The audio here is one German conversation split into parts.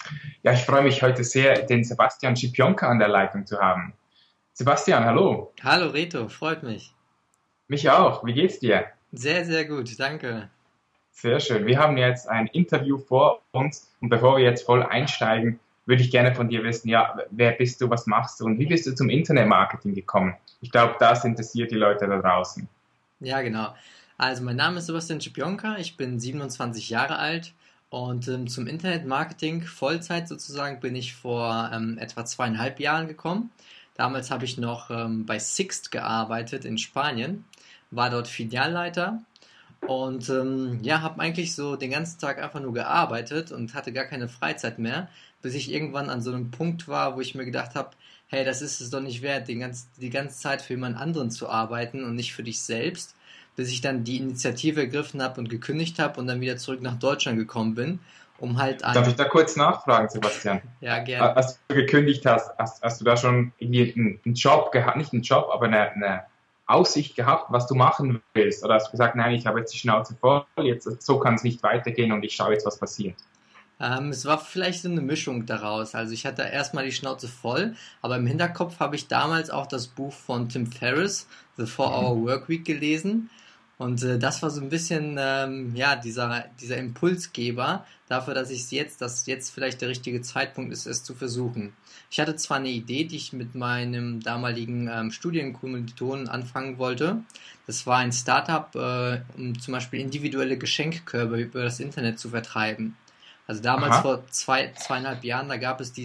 Ja, ich freue mich heute sehr, den Sebastian Schipionka an der Leitung zu haben. Sebastian, hallo. Hallo Reto, freut mich. Mich auch. Wie geht's dir? Sehr, sehr gut, danke. Sehr schön. Wir haben jetzt ein Interview vor uns und bevor wir jetzt voll einsteigen, würde ich gerne von dir wissen, ja, wer bist du, was machst du und wie bist du zum Internetmarketing gekommen? Ich glaube, das interessiert die Leute da draußen. Ja, genau. Also mein Name ist Sebastian Czepionka, ich bin 27 Jahre alt und zum Internetmarketing Vollzeit sozusagen bin ich vor etwa 2,5 Jahren gekommen. Damals habe ich noch bei Sixt gearbeitet in Spanien, war dort Filialleiter und ja, habe eigentlich so den ganzen Tag einfach nur gearbeitet und hatte gar keine Freizeit mehr, bis ich irgendwann an so einem Punkt war, wo ich mir gedacht habe, hey, das ist es doch nicht wert, die ganze Zeit für jemand anderen zu arbeiten und nicht für dich selbst, bis ich dann die Initiative ergriffen habe und gekündigt habe und dann wieder zurück nach Deutschland gekommen bin, um halt Darf ich an, da kurz nachfragen, Sebastian? ja, gern. Als du gekündigt hast du da schon irgendwie einen Job gehabt, nicht einen Job, aber eine Aussicht gehabt, was du machen willst? Oder hast du gesagt, nein, ich habe jetzt die Schnauze voll, jetzt so kann es nicht weitergehen und ich schaue jetzt, was passiert? Es war vielleicht so eine Mischung daraus. Also ich hatte erstmal die Schnauze voll, aber im Hinterkopf habe ich damals auch das Buch von Tim Ferriss, The Mhm. Four-Hour Workweek, gelesen. Und das war so ein bisschen ja, dieser Impulsgeber dafür, dass jetzt vielleicht der richtige Zeitpunkt ist, es zu versuchen. Ich hatte zwar eine Idee, die ich mit meinem damaligen Studienkommilitonen anfangen wollte. Das war ein Startup, um zum Beispiel individuelle Geschenkkörbe über das Internet zu vertreiben. Also damals Aha, vor 2,5 Jahren, da gab es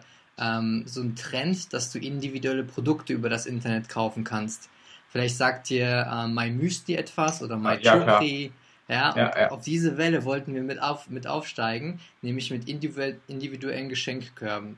so einen Trend, dass du individuelle Produkte über das Internet kaufen kannst. Vielleicht sagt dir My Müsli etwas oder My ja klar, Chokri. Ja, ja, und ja. auf diese Welle wollten wir mit aufsteigen, nämlich mit individuellen Geschenkkörben.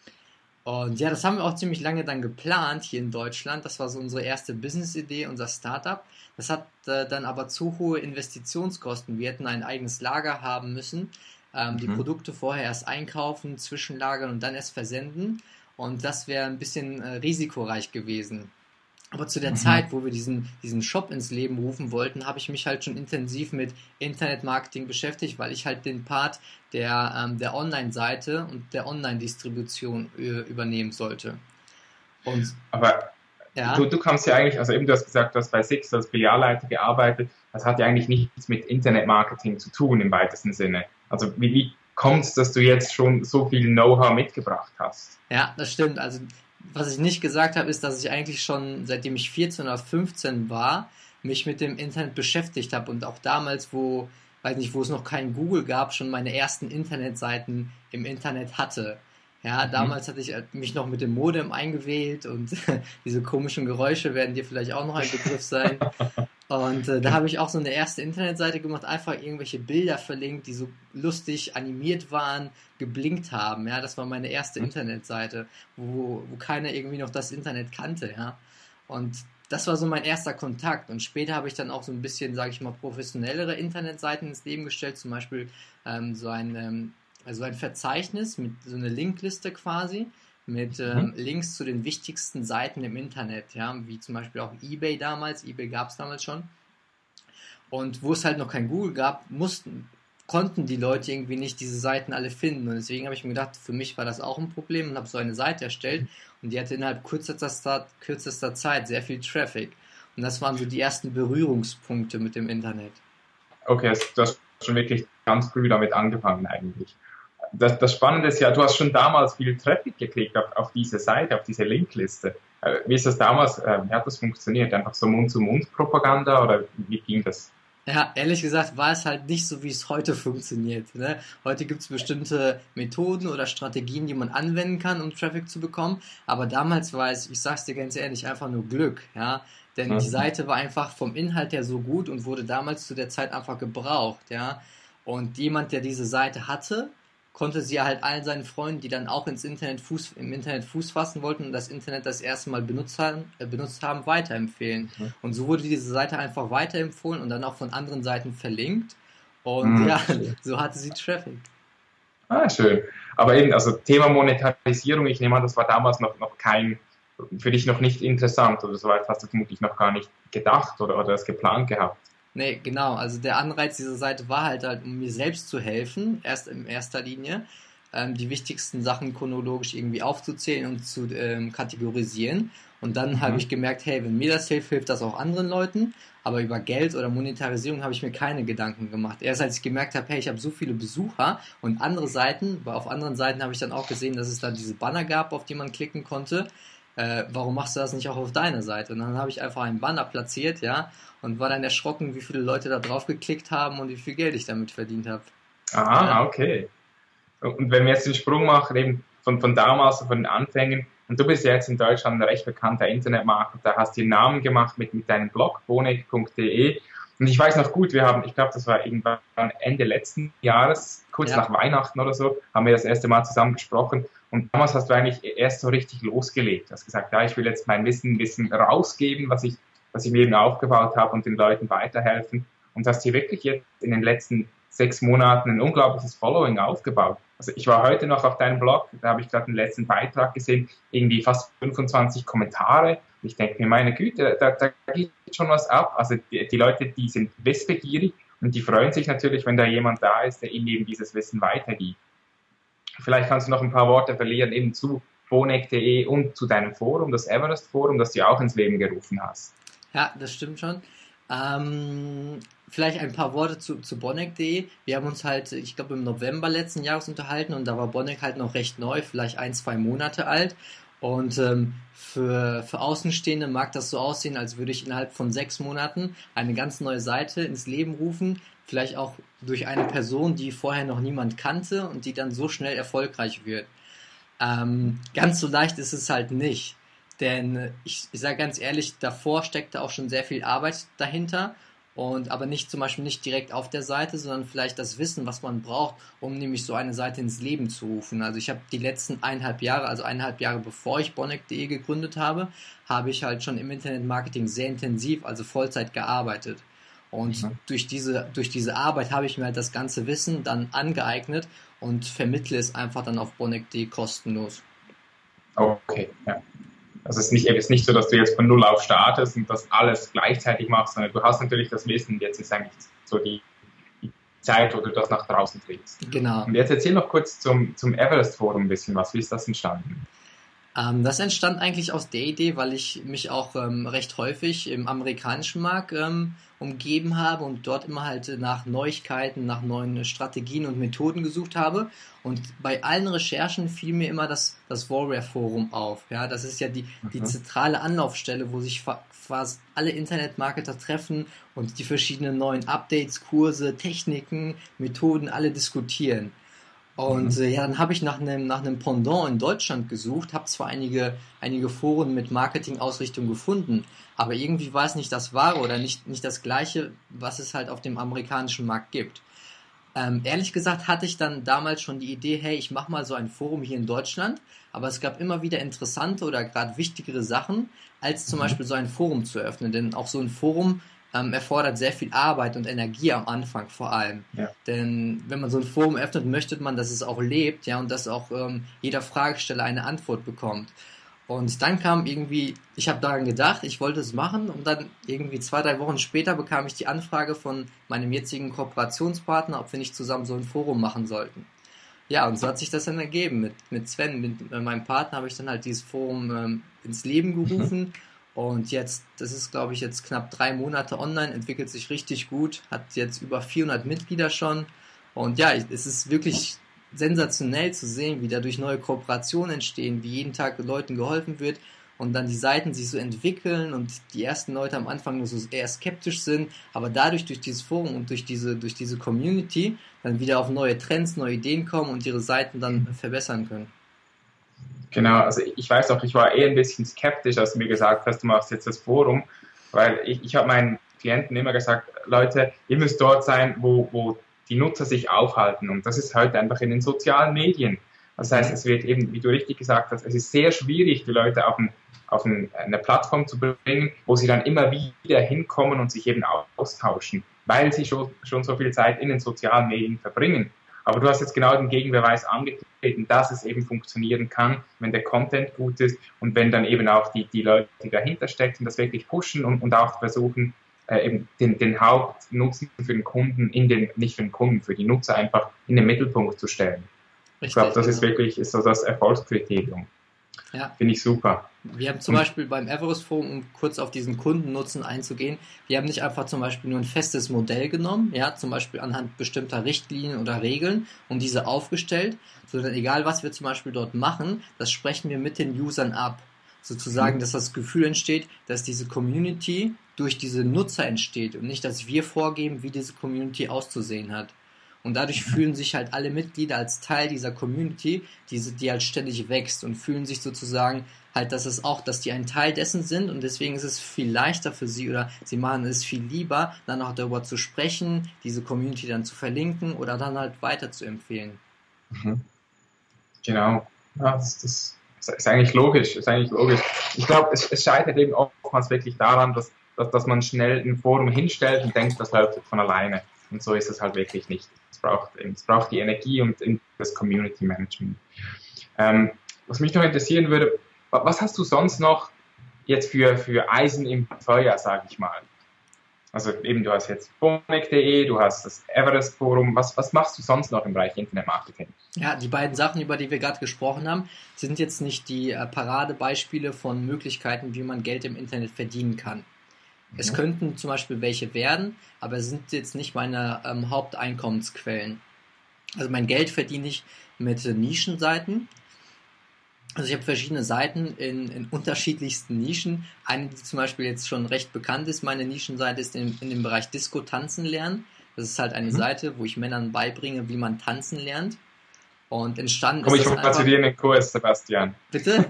Und ja, das haben wir auch ziemlich lange dann geplant hier in Deutschland. Das war so unsere erste Business-Idee, unser Startup. Das hat dann aber zu hohe Investitionskosten. Wir hätten ein eigenes Lager haben müssen, die Mhm. Produkte vorher erst einkaufen, zwischenlagern und dann erst versenden. Und das wäre ein bisschen risikoreich gewesen. Aber zu der Mhm. Zeit, wo wir diesen Shop ins Leben rufen wollten, habe ich mich halt schon intensiv mit Internetmarketing beschäftigt, weil ich halt den Part der Online-Seite und der Online-Distribution übernehmen sollte. Und Aber ja, du kannst ja eigentlich, also eben du hast gesagt, du hast bei Six als Filialleiter gearbeitet, das hat ja eigentlich nichts mit Internetmarketing zu tun im weitesten Sinne. Also wie kommt es, dass du jetzt schon so viel Know-how mitgebracht hast? ja, das stimmt. Also, was ich nicht gesagt habe, ist, dass ich eigentlich schon, seitdem ich 14 oder 15 war, mich mit dem Internet beschäftigt habe und auch damals, weiß nicht, wo es noch kein Google gab, schon meine ersten Internetseiten im Internet hatte. Ja, Mhm. damals hatte ich mich noch mit dem Modem eingewählt und diese komischen Geräusche werden dir vielleicht auch noch ein Begriff sein. Und da habe ich auch so eine erste Internetseite gemacht, einfach irgendwelche Bilder verlinkt, die so lustig animiert waren, geblinkt haben. Ja, das war meine erste Internetseite, wo keiner irgendwie noch das Internet kannte. Ja, und das war so mein erster Kontakt. Und später habe ich dann auch so ein bisschen, sage ich mal, professionellere Internetseiten ins Leben gestellt, zum Beispiel also ein Verzeichnis mit so eine Linkliste quasi mit Mhm. Links zu den wichtigsten Seiten im Internet, ja, wie zum Beispiel auch eBay damals. eBay gab es damals schon. Und wo es halt noch kein Google gab, konnten die Leute irgendwie nicht diese Seiten alle finden. Und deswegen habe ich mir gedacht, für mich war das auch ein Problem und habe so eine Seite erstellt und die hatte innerhalb kürzester Zeit sehr viel Traffic. Und das waren so die ersten Berührungspunkte mit dem Internet. Okay, also du hast schon wirklich ganz früh damit angefangen eigentlich. Das Spannende ist ja, du hast schon damals viel Traffic gekriegt auf diese Seite, auf diese Linkliste. Wie ist das damals, wie hat das funktioniert? Einfach so Mund-zu-Mund-Propaganda oder wie ging das? Ja, ehrlich gesagt war es halt nicht so, wie es heute funktioniert. Ne? Heute gibt es bestimmte Methoden oder Strategien, die man anwenden kann, um Traffic zu bekommen. Aber damals war es, ich sag's dir ganz ehrlich, einfach nur Glück. Ja? Denn die Mhm. Seite war einfach vom Inhalt her so gut und wurde damals zu der Zeit einfach gebraucht. Ja? Und jemand, der diese Seite hatte, konnte sie halt allen seinen Freunden, die dann auch im Internet Fuß fassen wollten und das Internet das erste Mal benutzt haben, weiterempfehlen. Und so wurde diese Seite einfach weiterempfohlen und dann auch von anderen Seiten verlinkt. Und Mhm. ja, Schön. so hatte sie Traffic. Ah, schön. Aber eben, also Thema Monetarisierung, ich nehme an, das war damals noch kein, für dich noch nicht interessant oder soweit hast du vermutlich noch gar nicht gedacht oder das geplant gehabt. Nee, genau. Also der Anreiz dieser Seite war halt, um mir selbst zu helfen, erst in erster Linie. die wichtigsten Sachen chronologisch irgendwie aufzuzählen und zu kategorisieren. Und dann habe ich gemerkt, hey, wenn mir das hilft, hilft das auch anderen Leuten. Aber über Geld oder Monetarisierung habe ich mir keine Gedanken gemacht. Erst als ich gemerkt habe, hey, ich habe so viele Besucher und andere Seiten, weil auf anderen Seiten habe ich dann auch gesehen, dass es da diese Banner gab, auf die man klicken konnte. Warum machst du das nicht auch auf deiner Seite? Und dann habe ich einfach einen Banner platziert, ja, und war dann erschrocken, wie viele Leute da drauf geklickt haben und wie viel Geld ich damit verdient habe. Ah, okay. Und wenn wir jetzt den Sprung machen, eben von damals, von den Anfängen, und du bist ja jetzt in Deutschland ein recht bekannter Internetmarketer, hast dir einen Namen gemacht mit deinem Blog, bonek.de. Und ich weiß noch gut, ich glaube, das war irgendwann Ende letzten Jahres, kurz nach Weihnachten oder so, haben wir das erste Mal zusammen gesprochen. Und damals hast du eigentlich erst so richtig losgelegt. Du hast gesagt, ja, ich will jetzt mein Wissen ein bisschen rausgeben, was ich mir eben aufgebaut habe und den Leuten weiterhelfen. Und hast hier wirklich jetzt in den letzten 6 Monaten ein unglaubliches Following aufgebaut. Also ich war heute noch auf deinem Blog, da habe ich gerade den letzten Beitrag gesehen, irgendwie fast 25 Kommentare. Und ich denke mir, meine Güte, da geht schon was ab. Also die Leute, die sind wissbegierig und die freuen sich natürlich, wenn da jemand da ist, der ihnen eben dieses Wissen weitergibt. Vielleicht kannst du noch ein paar Worte verlieren eben zu bonek.de und zu deinem Forum, das Everest Forum, das du auch ins Leben gerufen hast. Ja, das stimmt schon. Vielleicht ein paar Worte zu bonek.de. Wir haben uns halt, ich glaube, im November letzten Jahres unterhalten und da war Bonek halt noch recht neu, vielleicht 1-2 Monate alt. Und für Außenstehende mag das so aussehen, als würde ich innerhalb von 6 Monaten eine ganz neue Seite ins Leben rufen, vielleicht auch durch eine Person, die vorher noch niemand kannte und die dann so schnell erfolgreich wird. Ganz so leicht ist es halt nicht, denn ich sage ganz ehrlich, davor steckte auch schon sehr viel Arbeit dahinter. Aber nicht zum Beispiel nicht direkt auf der Seite, sondern vielleicht das Wissen, was man braucht, um nämlich so eine Seite ins Leben zu rufen. Also ich habe die letzten 1,5 Jahre, also 1,5 Jahre bevor ich bonek.de gegründet habe, habe ich halt schon im Internetmarketing sehr intensiv, also Vollzeit gearbeitet. Und durch diese Arbeit habe ich mir halt das ganze Wissen dann angeeignet und vermittle es einfach dann auf bonek.de kostenlos. Okay, ja. Also es ist nicht so, dass du jetzt von Null auf startest und das alles gleichzeitig machst, sondern du hast natürlich das Wissen, jetzt ist eigentlich so die Zeit, wo du das nach draußen trägst. Genau. Und jetzt erzähl noch kurz zum Everest Forum ein bisschen was. Wie ist das entstanden? Das entstand eigentlich aus der Idee, weil ich mich auch recht häufig im amerikanischen Markt umgeben habe und dort immer halt nach Neuigkeiten, nach neuen Strategien und Methoden gesucht habe. Und bei allen Recherchen fiel mir immer das Warrior Forum auf. Ja, das ist ja die zentrale Anlaufstelle, wo sich fast alle Internetmarketer treffen und die verschiedenen neuen Updates, Kurse, Techniken, Methoden alle diskutieren. Und dann habe ich nach einem Pendant in Deutschland gesucht, habe zwar einige Foren mit Marketing-Ausrichtung gefunden, aber irgendwie war es nicht das Wahre oder nicht das Gleiche, was es halt auf dem amerikanischen Markt gibt. Ehrlich gesagt hatte ich dann damals schon die Idee, hey, ich mache mal so ein Forum hier in Deutschland, aber es gab immer wieder interessante oder gerade wichtigere Sachen, als zum Beispiel so ein Forum zu eröffnen, denn auch so ein Forum erfordert sehr viel Arbeit und Energie am Anfang vor allem. Ja. Denn wenn man so ein Forum öffnet, möchte man, dass es auch lebt, ja, und dass auch jeder Fragesteller eine Antwort bekommt. Und dann kam irgendwie, ich habe daran gedacht, ich wollte es machen und dann irgendwie 2-3 Wochen später bekam ich die Anfrage von meinem jetzigen Kooperationspartner, ob wir nicht zusammen so ein Forum machen sollten. Ja, und so hat sich das dann ergeben. Mit Sven, mit meinem Partner, habe ich dann halt dieses Forum ins Leben gerufen. Und jetzt, das ist glaube ich jetzt knapp 3 Monate online, entwickelt sich richtig gut, hat jetzt über 400 Mitglieder schon. Und ja, es ist wirklich sensationell zu sehen, wie dadurch neue Kooperationen entstehen, wie jeden Tag Leuten geholfen wird und dann die Seiten sich so entwickeln und die ersten Leute am Anfang nur so eher skeptisch sind, aber dadurch, durch dieses Forum und durch diese Community dann wieder auf neue Trends, neue Ideen kommen und ihre Seiten dann verbessern können. Genau, also ich weiß auch, ich war eher ein bisschen skeptisch, als du mir gesagt hast, du machst jetzt das Forum, weil ich habe meinen Klienten immer gesagt, Leute, ihr müsst dort sein, wo die Nutzer sich aufhalten und das ist heute einfach in den sozialen Medien. Das heißt, es wird eben, wie du richtig gesagt hast, es ist sehr schwierig, die Leute auf eine Plattform zu bringen, wo sie dann immer wieder hinkommen und sich eben austauschen, weil sie schon so viel Zeit in den sozialen Medien verbringen. Aber du hast jetzt genau den Gegenbeweis angetreten, dass es eben funktionieren kann, wenn der Content gut ist und wenn dann eben auch die Leute, die dahinter stecken, das wirklich pushen und auch versuchen, eben den Hauptnutzen für den Kunden nicht für den Kunden, für die Nutzer einfach in den Mittelpunkt zu stellen. Ich Richtig, glaube, das ist genau. wirklich ist so das Erfolgskriterium. Ja. Finde ich super. Wir haben zum Und Beispiel beim Everest Forum, um kurz auf diesen Kundennutzen einzugehen, wir haben nicht einfach zum Beispiel nur ein festes Modell genommen, ja, zum Beispiel anhand bestimmter Richtlinien oder Regeln und diese aufgestellt, sondern egal was wir zum Beispiel dort machen, das sprechen wir mit den Usern ab. Sozusagen, dass das Gefühl entsteht, dass diese Community durch diese Nutzer entsteht und nicht, dass wir vorgeben, wie diese Community auszusehen hat. Und dadurch fühlen sich halt alle Mitglieder als Teil dieser Community, die halt ständig wächst und fühlen sich sozusagen halt, dass die ein Teil dessen sind und deswegen ist es viel leichter für sie oder sie machen es viel lieber, dann auch darüber zu sprechen, diese Community dann zu verlinken oder dann halt weiter zu empfehlen. mhm. Genau. Ja, das ist eigentlich logisch. Ist eigentlich logisch. Ich glaube, es scheitert eben oftmals wirklich daran, dass man schnell ein Forum hinstellt und denkt, das läuft von alleine. Und so ist es halt wirklich nicht. Es braucht die Energie und das Community Management. Was mich noch interessieren würde, was hast du sonst noch jetzt für Eisen im Feuer, sage ich mal? Also eben, du hast jetzt Phonik.de, du hast das Everest Forum. Was machst du sonst noch im Bereich Internetmarketing? Ja, die beiden Sachen, über die wir gerade gesprochen haben, sind jetzt nicht die Paradebeispiele von Möglichkeiten, wie man Geld im Internet verdienen kann. Es Mhm. könnten zum Beispiel welche werden, aber es sind jetzt nicht meine Haupteinkommensquellen. Also mein Geld verdiene ich mit Nischenseiten. Also ich habe verschiedene Seiten in unterschiedlichsten Nischen. Eine, die zum Beispiel jetzt schon recht bekannt ist, meine Nischenseite ist in dem Bereich Disco tanzen lernen. Das ist halt eine Mhm. Seite, wo ich Männern beibringe, wie man tanzen lernt. Und entstanden Komme ist ich das mal zu einfach, dir in den Kurs, Sebastian. bitte?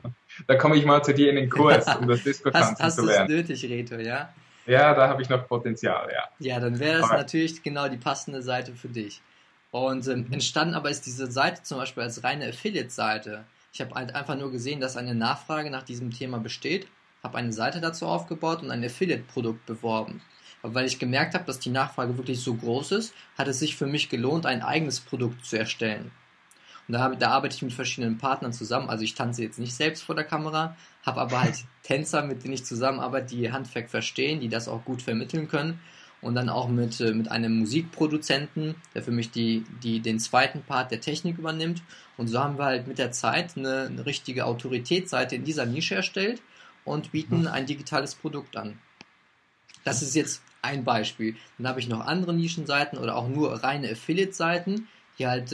Da komme ich mal zu dir in den Kurs, um das Disco-Tanzen Hast zu du es lernen. nötig, Reto, ja? Ja, da habe ich noch Potenzial, ja. Ja, dann wäre das Aber, natürlich genau die passende Seite für dich. Und mhm. entstanden aber ist diese Seite zum Beispiel als reine Affiliate-Seite. Ich habe halt einfach nur gesehen, dass eine Nachfrage nach diesem Thema besteht, habe eine Seite dazu aufgebaut und ein Affiliate-Produkt beworben. Aber weil ich gemerkt habe, dass die Nachfrage wirklich so groß ist, hat es sich für mich gelohnt, ein eigenes Produkt zu erstellen. Und da arbeite ich mit verschiedenen Partnern zusammen. Also ich tanze jetzt nicht selbst vor der Kamera, habe aber halt Tänzer, mit denen ich zusammenarbeite, die Handwerk verstehen, die das auch gut vermitteln können. Und dann auch mit einem Musikproduzenten, der für mich den zweiten Part der Technik übernimmt. Und so haben wir halt mit der Zeit eine richtige Autoritätsseite in dieser Nische erstellt und bieten ein digitales Produkt an. Das ist jetzt ein Beispiel. Dann habe ich noch andere Nischenseiten oder auch nur reine Affiliate-Seiten, die halt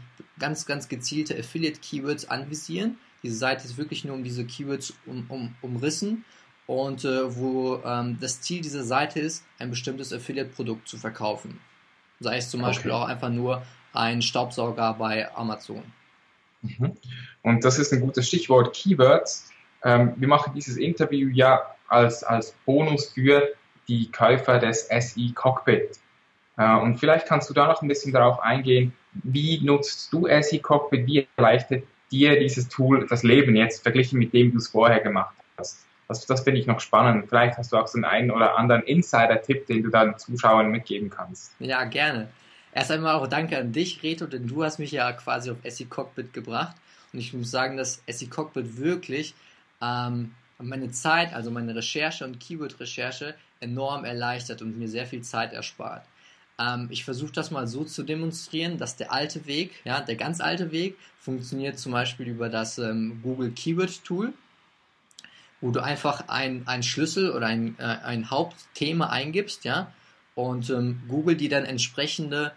ganz gezielte Affiliate-Keywords anvisieren. Diese Seite ist wirklich nur um diese Keywords umrissen und wo das Ziel dieser Seite ist, ein bestimmtes Affiliate-Produkt zu verkaufen. Sei es zum Beispiel Okay. auch einfach nur ein Staubsauger bei Amazon. Mhm. Und das ist ein gutes Stichwort, Keywords. Wir machen dieses Interview ja als Bonus für die Käufer des SI Cockpit. Und vielleicht kannst du da noch ein bisschen darauf eingehen, wie nutzt du SI Cockpit, wie erleichtert dir dieses Tool das Leben jetzt verglichen mit dem, du es vorher gemacht hast. Das finde ich noch spannend. Vielleicht hast du auch so einen oder anderen Insider-Tipp, den du dann Zuschauern mitgeben kannst. Ja, gerne. Erst einmal auch danke an dich, Reto, denn du hast mich ja quasi auf SE Cockpit gebracht. Und ich muss sagen, dass SE Cockpit wirklich meine Zeit, also meine Recherche und Keyword-Recherche enorm erleichtert und mir sehr viel Zeit erspart. Ich versuche das mal so zu demonstrieren, dass der alte Weg, ja, der ganz alte Weg, funktioniert zum Beispiel über das Google Keyword Tool, wo du einfach ein Schlüssel oder ein Hauptthema eingibst, ja, und Google dir dann entsprechende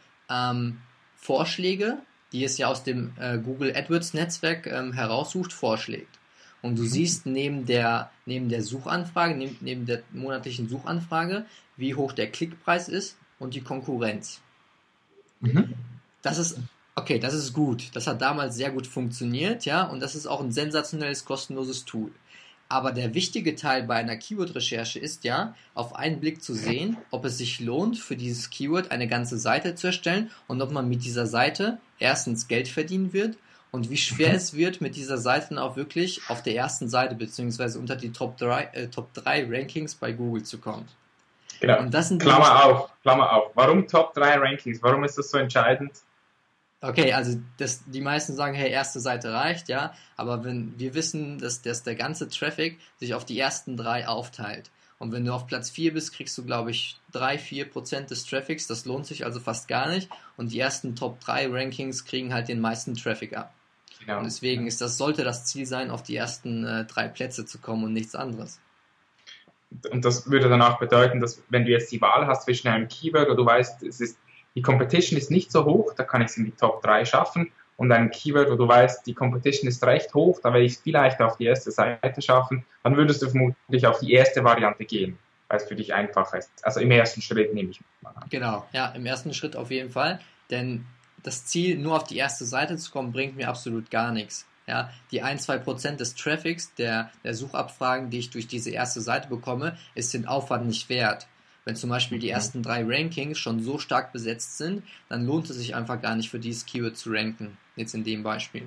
Vorschläge, die es ja aus dem Google AdWords Netzwerk heraussucht, vorschlägt. Und du siehst neben der Suchanfrage, neben der monatlichen Suchanfrage, wie hoch der Klickpreis ist und die Konkurrenz. Mhm. Das ist, okay, das ist gut. Das hat damals sehr gut funktioniert, ja, und das ist auch ein sensationelles, kostenloses Tool. Aber der wichtige Teil bei einer Keyword-Recherche ist ja, auf einen Blick zu sehen, ob es sich lohnt, für dieses Keyword eine ganze Seite zu erstellen und ob man mit dieser Seite erstens Geld verdienen wird und wie schwer es wird, mit dieser Seite dann auch wirklich auf der ersten Seite beziehungsweise unter die Top 3 Rankings bei Google zu kommen. Genau. Und das sind nämlich, Klammer auf. Warum Top 3 Rankings? Warum ist das so entscheidend? okay, also die meisten sagen, hey, erste Seite reicht, ja, aber wenn wir wissen, dass der ganze Traffic sich auf die ersten 3 aufteilt Und wenn du auf Platz 4 bist, kriegst du, glaube ich, 3-4% des Traffics. Das lohnt sich also fast gar nicht. Und die ersten Top 3 Rankings kriegen halt den meisten Traffic ab. Genau. Und deswegen sollte das Ziel sein, auf die ersten 3 Plätze zu kommen und nichts anderes. Und das würde dann auch bedeuten, dass wenn du jetzt die Wahl hast zwischen einem Keyword, wo du weißt, die Competition ist nicht so hoch, da kann ich es in die Top 3 schaffen, und ein Keyword, wo du weißt, die Competition ist recht hoch, da werde ich es vielleicht auf die erste Seite schaffen, dann würdest du vermutlich auf die erste Variante gehen, weil es für dich einfacher ist. Also im ersten Schritt nehme ich mal an. Genau, ja, im ersten Schritt auf jeden Fall, denn das Ziel, nur auf die erste Seite zu kommen, bringt mir absolut gar nichts. Ja, die 1-2% des Traffics, der Suchabfragen, die ich durch diese erste Seite bekomme, ist den Aufwand nicht wert. Wenn zum Beispiel die ersten 3 Rankings schon so stark besetzt sind, dann lohnt es sich einfach gar nicht für dieses Keyword zu ranken. Jetzt in dem Beispiel.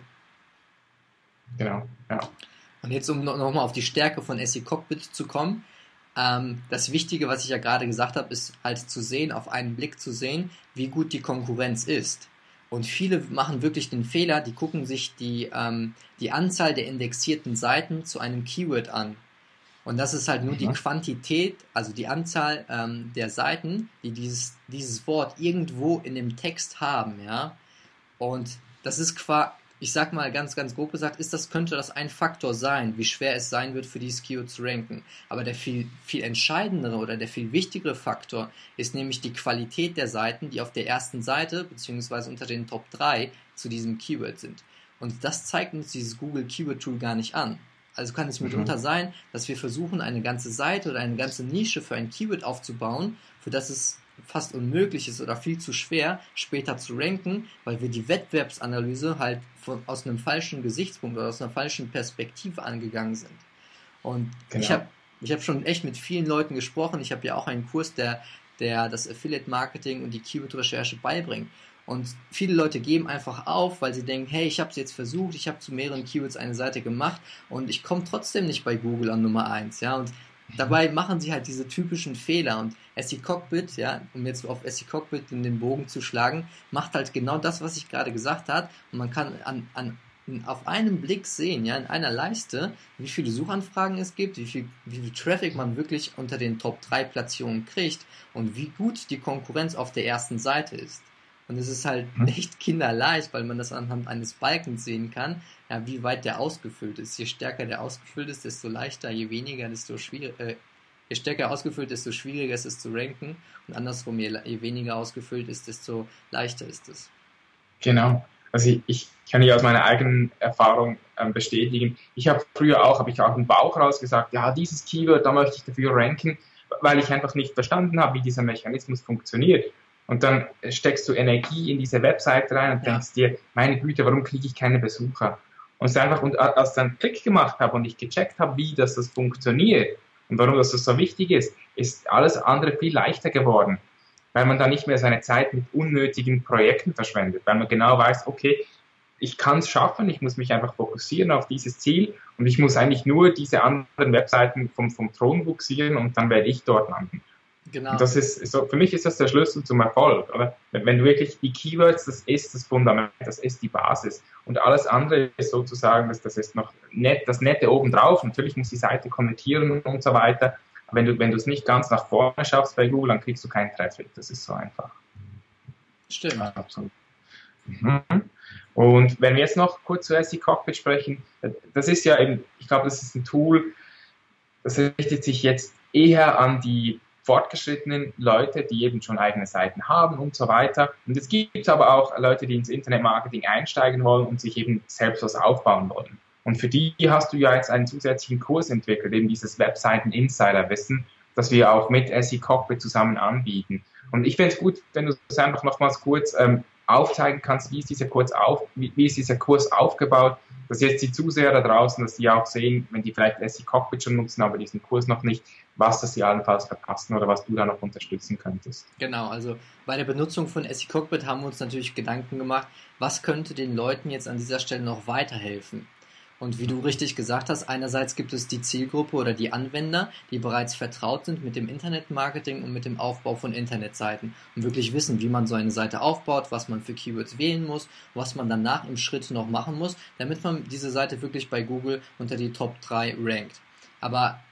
Genau, ja. Und jetzt, um nochmal auf die Stärke von SE Cockpit zu kommen, das Wichtige, was ich ja gerade gesagt habe, ist halt zu sehen, auf einen Blick zu sehen, wie gut die Konkurrenz ist. Und viele machen wirklich den Fehler, die gucken sich die Anzahl der indexierten Seiten zu einem Keyword an. Und das ist halt nur die Quantität, also die Anzahl der Seiten, die dieses Wort irgendwo in dem Text haben, ja. Und das ist ich sag mal ganz, ganz grob gesagt, könnte das ein Faktor sein, wie schwer es sein wird, für dieses Keyword zu ranken. Aber der viel, viel entscheidendere oder der viel wichtigere Faktor ist nämlich die Qualität der Seiten, die auf der ersten Seite beziehungsweise unter den Top 3 zu diesem Keyword sind. Und das zeigt uns dieses Google Keyword Tool gar nicht an. Also kann es mitunter sein, dass wir versuchen, eine ganze Seite oder eine ganze Nische für ein Keyword aufzubauen, für das es fast unmöglich ist oder viel zu schwer, später zu ranken, weil wir die Wettbewerbsanalyse halt aus einem falschen Gesichtspunkt oder aus einer falschen Perspektive angegangen sind. Und genau. Ich hab schon echt mit vielen Leuten gesprochen. Ich habe ja auch einen Kurs, der das Affiliate-Marketing und die Keyword-Recherche beibringt. Und viele Leute geben einfach auf, weil sie denken, hey, ich habe es jetzt versucht, ich habe zu mehreren Keywords eine Seite gemacht und ich komme trotzdem nicht bei Google an Nummer 1. Ja? Und dabei machen sie halt diese typischen Fehler, und SE Cockpit, ja, um jetzt auf SE Cockpit in den Bogen zu schlagen, macht halt genau das, was ich gerade gesagt habe, und man kann auf einen Blick sehen, ja, in einer Leiste, wie viele Suchanfragen es gibt, wie viel Traffic man wirklich unter den Top 3 Platzierungen kriegt und wie gut die Konkurrenz auf der ersten Seite ist. Und es ist halt echt kinderleicht, weil man das anhand eines Balkens sehen kann, ja, wie weit der ausgefüllt ist. Je stärker der ausgefüllt ist, desto leichter, je weniger, desto schwieriger. Je stärker ausgefüllt, desto schwieriger ist es zu ranken. Und andersrum, je weniger ausgefüllt ist, desto leichter ist es. Genau. Also ich kann ja aus meiner eigenen Erfahrung bestätigen. Ich habe früher auch im Bauch raus gesagt, ja, dieses Keyword, da möchte ich dafür ranken, weil ich einfach nicht verstanden habe, wie dieser Mechanismus funktioniert. Und dann steckst du Energie in diese Webseite rein und denkst dir, meine Güte, warum kriege ich keine Besucher? Und als ich dann einen Klick gemacht habe und ich gecheckt habe, wie das funktioniert und warum das so wichtig ist alles andere viel leichter geworden, weil man dann nicht mehr seine Zeit mit unnötigen Projekten verschwendet, weil man genau weiß, okay, ich kann es schaffen, ich muss mich einfach fokussieren auf dieses Ziel und ich muss eigentlich nur diese anderen Webseiten vom Thron buxieren und dann werde ich dort landen. Genau. Und das ist so, für mich ist das der Schlüssel zum Erfolg, oder? Wenn du wirklich die Keywords, das ist das Fundament, das ist die Basis. Und alles andere ist sozusagen, das ist noch das Nette obendrauf. Natürlich muss die Seite konvertieren und so weiter. Aber wenn du es nicht ganz nach vorne schaffst bei Google, dann kriegst du keinen Traffic. Das ist so einfach. Stimmt. Ja, absolut. Und wenn wir jetzt noch kurz zu SE Cockpit sprechen, das ist ja eben, ich glaube, das ist ein Tool, das richtet sich jetzt eher an die fortgeschrittenen Leute, die eben schon eigene Seiten haben und so weiter. Und es gibt aber auch Leute, die ins Internetmarketing einsteigen wollen und sich eben selbst was aufbauen wollen. Und für die hast du ja jetzt einen zusätzlichen Kurs entwickelt, eben dieses Webseiten-Insider-Wissen, das wir auch mit SE Cockpit zusammen anbieten. Und ich fände es gut, wenn du es einfach nochmals kurz aufzeigen kannst, wie ist dieser Kurs aufgebaut, dass jetzt die Zuseher da draußen, dass die auch sehen, wenn die vielleicht SE Cockpit schon nutzen, aber diesen Kurs noch nicht, was das sie allenfalls verpassen oder was du da noch unterstützen könntest. Genau, also bei der Benutzung von SE Cockpit haben wir uns natürlich Gedanken gemacht, was könnte den Leuten jetzt an dieser Stelle noch weiterhelfen. Und wie du richtig gesagt hast, einerseits gibt es die Zielgruppe oder die Anwender, die bereits vertraut sind mit dem Internetmarketing und mit dem Aufbau von Internetseiten und wirklich wissen, wie man so eine Seite aufbaut, was man für Keywords wählen muss, was man danach im Schritt noch machen muss, damit man diese Seite wirklich bei Google unter die Top 3 rankt. Aber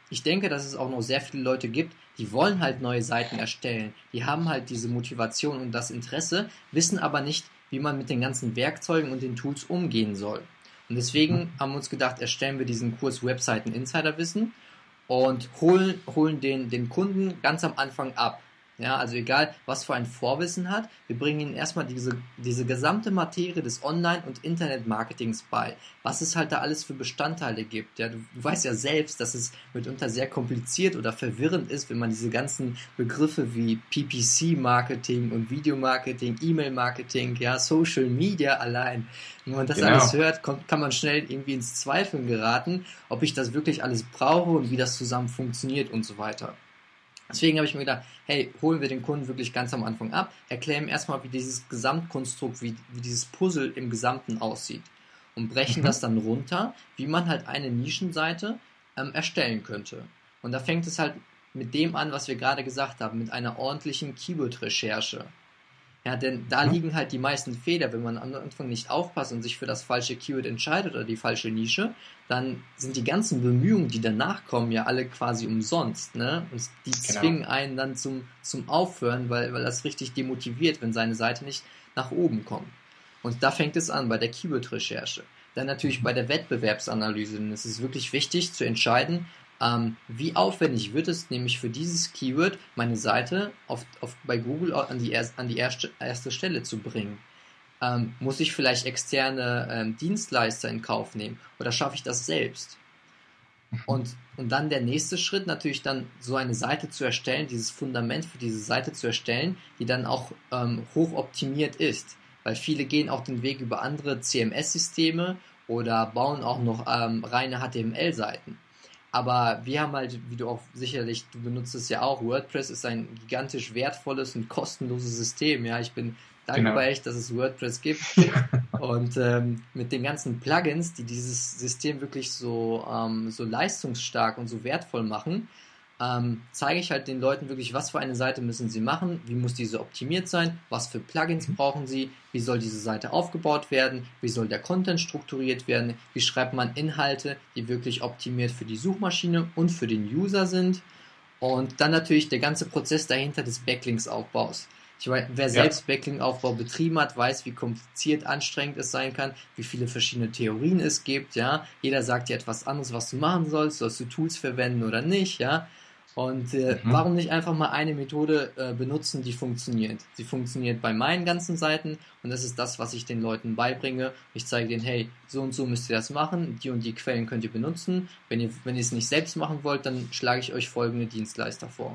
ich denke, dass es auch noch sehr viele Leute gibt, die wollen halt neue Seiten erstellen. Die haben halt diese Motivation und das Interesse, wissen aber nicht, wie man mit den ganzen Werkzeugen und den Tools umgehen soll. Und deswegen haben wir uns gedacht, erstellen wir diesen Kurs Webseiten Insiderwissen und holen den Kunden ganz am Anfang ab. Ja, also egal, was für ein Vorwissen hat, wir bringen ihnen erstmal diese gesamte Materie des Online- und Internet-Marketings bei, was es halt da alles für Bestandteile gibt. Ja, du weißt ja selbst, dass es mitunter sehr kompliziert oder verwirrend ist, wenn man diese ganzen Begriffe wie PPC-Marketing und Videomarketing, E-Mail-Marketing, ja, Social Media allein, wenn man das alles hört, kann man schnell irgendwie ins Zweifeln geraten, ob ich das wirklich alles brauche und wie das zusammen funktioniert und so weiter. Deswegen habe ich mir gedacht, hey, holen wir den Kunden wirklich ganz am Anfang ab, erklären ihm erstmal, wie dieses Gesamtkonstrukt, wie dieses Puzzle im Gesamten aussieht und brechen das dann runter, wie man halt eine Nischenseite erstellen könnte. Und da fängt es halt mit dem an, was wir gerade gesagt haben, mit einer ordentlichen Keyword-Recherche. Ja, denn da liegen halt die meisten Fehler. Wenn man am Anfang nicht aufpasst und sich für das falsche Keyword entscheidet oder die falsche Nische, dann sind die ganzen Bemühungen, die danach kommen, ja alle quasi umsonst, ne? Und die zwingen einen dann zum Aufhören, weil das richtig demotiviert, wenn seine Seite nicht nach oben kommt. Und da fängt es an, bei der Keyword-Recherche. Dann natürlich bei der Wettbewerbsanalyse. Denn es ist wirklich wichtig zu entscheiden, wie aufwendig wird es nämlich für dieses Keyword, meine Seite bei Google an die erste Stelle zu bringen? Muss ich vielleicht externe Dienstleister in Kauf nehmen oder schaffe ich das selbst? Und dann der nächste Schritt, natürlich dann so eine Seite zu erstellen, dieses Fundament für diese Seite zu erstellen, die dann auch hoch optimiert ist. Weil viele gehen auch den Weg über andere CMS-Systeme oder bauen auch noch reine HTML-Seiten. Aber wir haben halt, wie du auch sicherlich, du benutzt es ja auch, WordPress ist ein gigantisch wertvolles und kostenloses System. Ja, ich bin dankbar echt, dass es WordPress gibt. Und mit den ganzen Plugins, die dieses System wirklich so leistungsstark und so wertvoll machen, zeige ich halt den Leuten wirklich, was für eine Seite müssen sie machen, wie muss diese optimiert sein, was für Plugins brauchen sie, wie soll diese Seite aufgebaut werden, wie soll der Content strukturiert werden, wie schreibt man Inhalte, die wirklich optimiert für die Suchmaschine und für den User sind, und dann natürlich der ganze Prozess dahinter des Backlinks-Aufbaus. Ich meine, wer selbst Backlink-Aufbau betrieben hat, weiß, wie kompliziert, anstrengend es sein kann, wie viele verschiedene Theorien es gibt, ja. Jeder sagt dir etwas anderes, was du machen sollst du Tools verwenden oder nicht, ja. Und warum nicht einfach mal eine Methode benutzen, die funktioniert? Sie funktioniert bei meinen ganzen Seiten und das ist das, was ich den Leuten beibringe. Ich zeige denen, hey, so und so müsst ihr das machen, die und die Quellen könnt ihr benutzen. Wenn ihr es nicht selbst machen wollt, dann schlage ich euch folgende Dienstleister vor.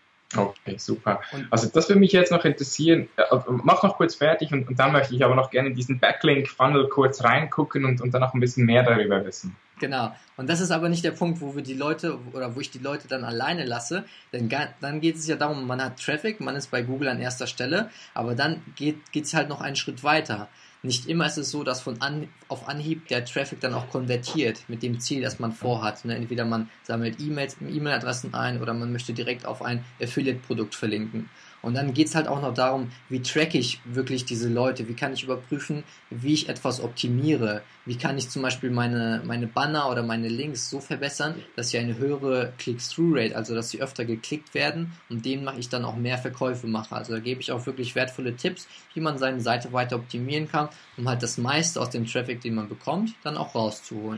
Okay, super. Also das würde mich jetzt noch interessieren. Mach noch kurz fertig und dann möchte ich aber noch gerne in diesen Backlink-Funnel kurz reingucken und dann noch ein bisschen mehr darüber wissen. Genau. Und das ist aber nicht der Punkt, wo ich die Leute dann alleine lasse, denn dann geht es ja darum, man hat Traffic, man ist bei Google an erster Stelle, aber dann geht's halt noch einen Schritt weiter. Nicht immer ist es so, dass auf Anhieb der Traffic dann auch konvertiert mit dem Ziel, das man vorhat. Ne? Entweder man sammelt E-Mail-Adressen ein oder man möchte direkt auf ein Affiliate-Produkt verlinken. Und dann geht's halt auch noch darum, wie tracke ich wirklich diese Leute? Wie kann ich überprüfen, wie ich etwas optimiere? Wie kann ich zum Beispiel meine Banner oder meine Links so verbessern, dass sie eine höhere Click-Through-Rate, also dass sie öfter geklickt werden und demnach ich dann auch mehr Verkäufe mache. Also da gebe ich auch wirklich wertvolle Tipps, wie man seine Seite weiter optimieren kann, um halt das meiste aus dem Traffic, den man bekommt, dann auch rauszuholen.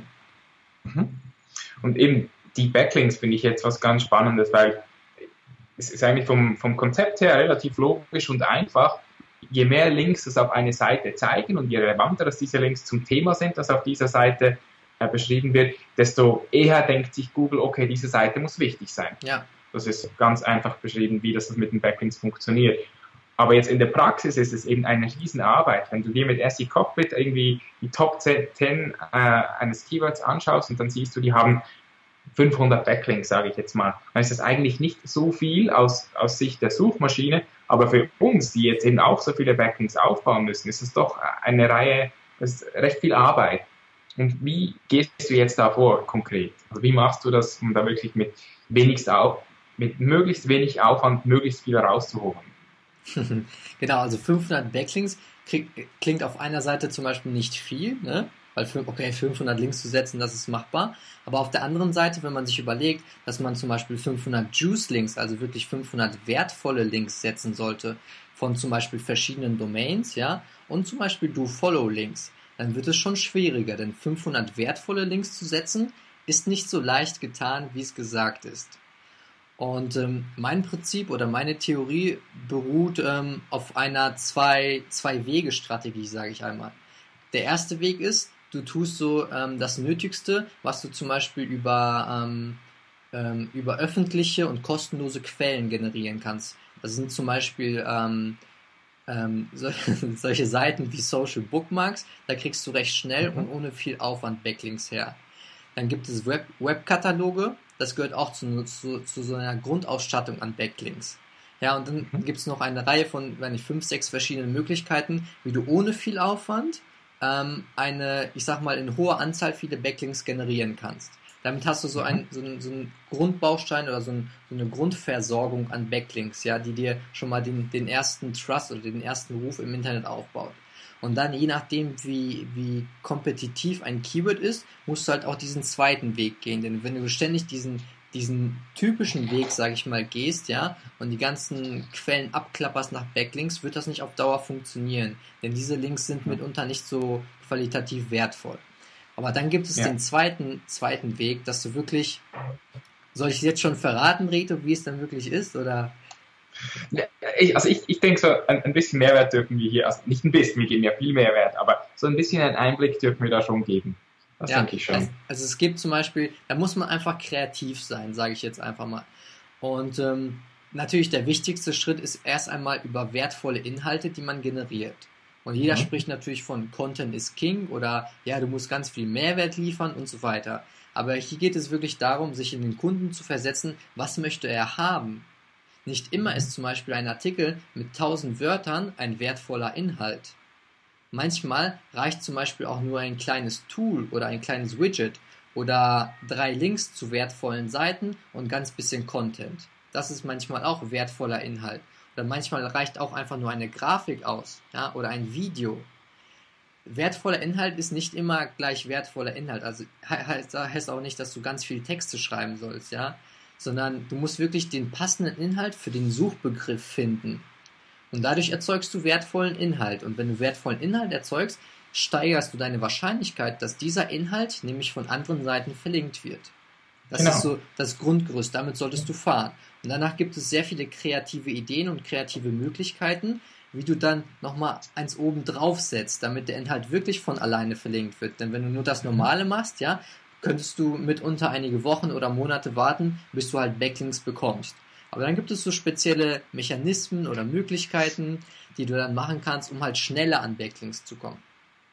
Und eben die Backlinks finde ich jetzt was ganz Spannendes, weil es ist eigentlich vom Konzept her relativ logisch und einfach. Je mehr Links es auf eine Seite zeigen und je relevanter dass diese Links zum Thema sind, das auf dieser Seite beschrieben wird, desto eher denkt sich Google, okay, diese Seite muss wichtig sein. Ja. Das ist ganz einfach beschrieben, wie das mit den Backlinks funktioniert. Aber jetzt in der Praxis ist es eben eine Riesenarbeit. Wenn du dir mit SE Cockpit irgendwie die Top 10 eines Keywords anschaust und dann siehst du, die haben 500 Backlinks, sage ich jetzt mal. Dann ist das eigentlich nicht so viel aus Sicht der Suchmaschine, aber für uns, die jetzt eben auch so viele Backlinks aufbauen müssen, ist es doch eine Reihe, das ist recht viel Arbeit. Und wie gehst du jetzt da vor, konkret? Also wie machst du das, um da wirklich mit möglichst wenig Aufwand möglichst viel rauszuholen? Genau, also 500 Backlinks klingt auf einer Seite zum Beispiel nicht viel, ne? weil 500 Links zu setzen, das ist machbar. Aber auf der anderen Seite, wenn man sich überlegt, dass man zum Beispiel 500 Juice-Links, also wirklich 500 wertvolle Links setzen sollte, von zum Beispiel verschiedenen Domains, ja, und zum Beispiel Do-Follow-Links, dann wird es schon schwieriger, denn 500 wertvolle Links zu setzen, ist nicht so leicht getan, wie es gesagt ist. Und mein Prinzip oder meine Theorie beruht auf einer Zwei-Wege-Strategie, sage ich einmal. Der erste Weg ist, du tust so das Nötigste, was du zum Beispiel über öffentliche und kostenlose Quellen generieren kannst. Das sind zum Beispiel solche Seiten wie Social Bookmarks, da kriegst du recht schnell und ohne viel Aufwand Backlinks her. Dann gibt es Webkataloge, das gehört auch zu so einer Grundausstattung an Backlinks. Ja, und dann gibt es noch eine Reihe von, 5, 6 verschiedenen Möglichkeiten, wie du ohne viel Aufwand ich sag mal, in hoher Anzahl viele Backlinks generieren kannst. Damit hast du so einen Grundbaustein oder so eine Grundversorgung an Backlinks, ja, die dir schon mal den ersten Trust oder den ersten Ruf im Internet aufbaut. Und dann, je nachdem, wie kompetitiv ein Keyword ist, musst du halt auch diesen zweiten Weg gehen. Denn wenn du ständig diesen typischen Weg, sage ich mal, gehst, ja, und die ganzen Quellen abklapperst nach Backlinks, wird das nicht auf Dauer funktionieren. Denn diese Links sind mitunter nicht so qualitativ wertvoll. Aber dann gibt es den zweiten Weg, dass du wirklich, soll ich jetzt schon verraten, Reto, wie es dann wirklich ist, oder? Ich denke so, ein bisschen Mehrwert dürfen wir hier, also nicht ein bisschen, wir geben ja viel Mehrwert, aber so ein bisschen einen Einblick dürfen wir da schon geben. Das denke ich schon. Also es gibt zum Beispiel, da muss man einfach kreativ sein, sage ich jetzt einfach mal. Und natürlich der wichtigste Schritt ist erst einmal über wertvolle Inhalte, die man generiert. Und jeder spricht natürlich von Content is King oder ja, du musst ganz viel Mehrwert liefern und so weiter. Aber hier geht es wirklich darum, sich in den Kunden zu versetzen, was möchte er haben? Nicht immer ist zum Beispiel ein Artikel mit 1000 Wörtern ein wertvoller Inhalt. Manchmal reicht zum Beispiel auch nur ein kleines Tool oder ein kleines Widget oder 3 Links zu wertvollen Seiten und ganz bisschen Content. Das ist manchmal auch wertvoller Inhalt. Oder manchmal reicht auch einfach nur eine Grafik aus, ja, oder ein Video. Wertvoller Inhalt ist nicht immer gleich wertvoller Inhalt. Also heißt auch nicht, dass du ganz viel Texte schreiben sollst, ja, sondern du musst wirklich den passenden Inhalt für den Suchbegriff finden. Und dadurch erzeugst du wertvollen Inhalt. Und wenn du wertvollen Inhalt erzeugst, steigerst du deine Wahrscheinlichkeit, dass dieser Inhalt nämlich von anderen Seiten verlinkt wird. Das ist so das Grundgerüst, damit solltest du fahren. Und danach gibt es sehr viele kreative Ideen und kreative Möglichkeiten, wie du dann nochmal eins oben drauf setzt, damit der Inhalt wirklich von alleine verlinkt wird. Denn wenn du nur das Normale machst, ja, könntest du mitunter einige Wochen oder Monate warten, bis du halt Backlinks bekommst. Aber dann gibt es so spezielle Mechanismen oder Möglichkeiten, die du dann machen kannst, um halt schneller an Backlinks zu kommen.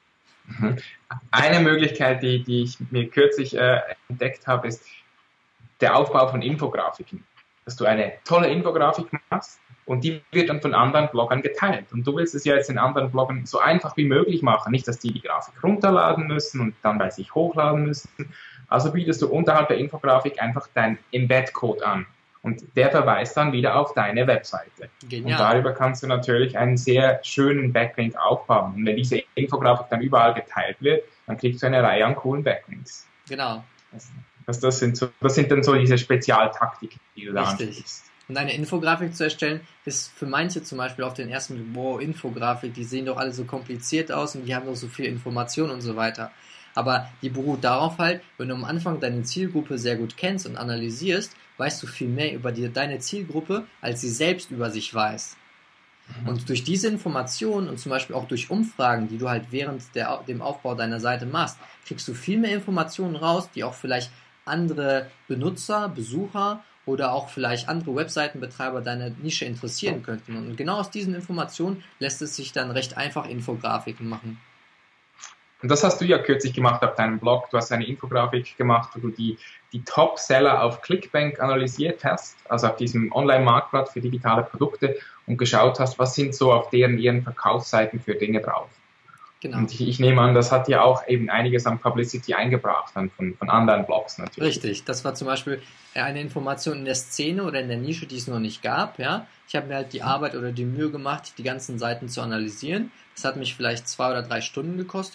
Eine Möglichkeit, die ich mir kürzlich entdeckt habe, ist der Aufbau von Infografiken. Dass du eine tolle Infografik machst und die wird dann von anderen Bloggern geteilt. Und du willst es ja jetzt den anderen Bloggern so einfach wie möglich machen. Nicht, dass die Grafik runterladen müssen und dann bei sich hochladen müssen. Also bietest du unterhalb der Infografik einfach deinen Embed-Code an. Und der verweist dann wieder auf deine Webseite. Genial. Und darüber kannst du natürlich einen sehr schönen Backlink aufbauen. Und wenn diese Infografik dann überall geteilt wird, dann kriegst du eine Reihe an coolen Backlinks. Genau. Das sind dann so diese Spezialtaktiken, die du da ansprichst. Und eine Infografik zu erstellen, ist für manche zum Beispiel auf den ersten Blick, wow, Infografik, die sehen doch alle so kompliziert aus und die haben doch so viel Information und so weiter. Aber die beruht darauf halt, wenn du am Anfang deine Zielgruppe sehr gut kennst und analysierst, weißt du viel mehr über deine Zielgruppe, als sie selbst über sich weiß. Und durch diese Informationen und zum Beispiel auch durch Umfragen, die du halt während dem Aufbau deiner Seite machst, kriegst du viel mehr Informationen raus, die auch vielleicht andere Benutzer, Besucher oder auch vielleicht andere Webseitenbetreiber deiner Nische interessieren könnten. Und genau aus diesen Informationen lässt es sich dann recht einfach Infografiken machen. Und das hast du ja kürzlich gemacht auf deinem Blog. Du hast eine Infografik gemacht, wo du die Top-Seller auf ClickBank analysiert hast, also auf diesem Online-Marktplatz für digitale Produkte und geschaut hast, was sind so auf ihren Verkaufsseiten für Dinge drauf. Genau. Und ich nehme an, das hat ja auch eben einiges an Publicity eingebracht, dann von anderen Blogs natürlich. Richtig, das war zum Beispiel eine Information in der Szene oder in der Nische, die es noch nicht gab. Ja, ich habe mir halt die Arbeit oder die Mühe gemacht, die ganzen Seiten zu analysieren. Das hat mich vielleicht 2 oder 3 Stunden gekostet.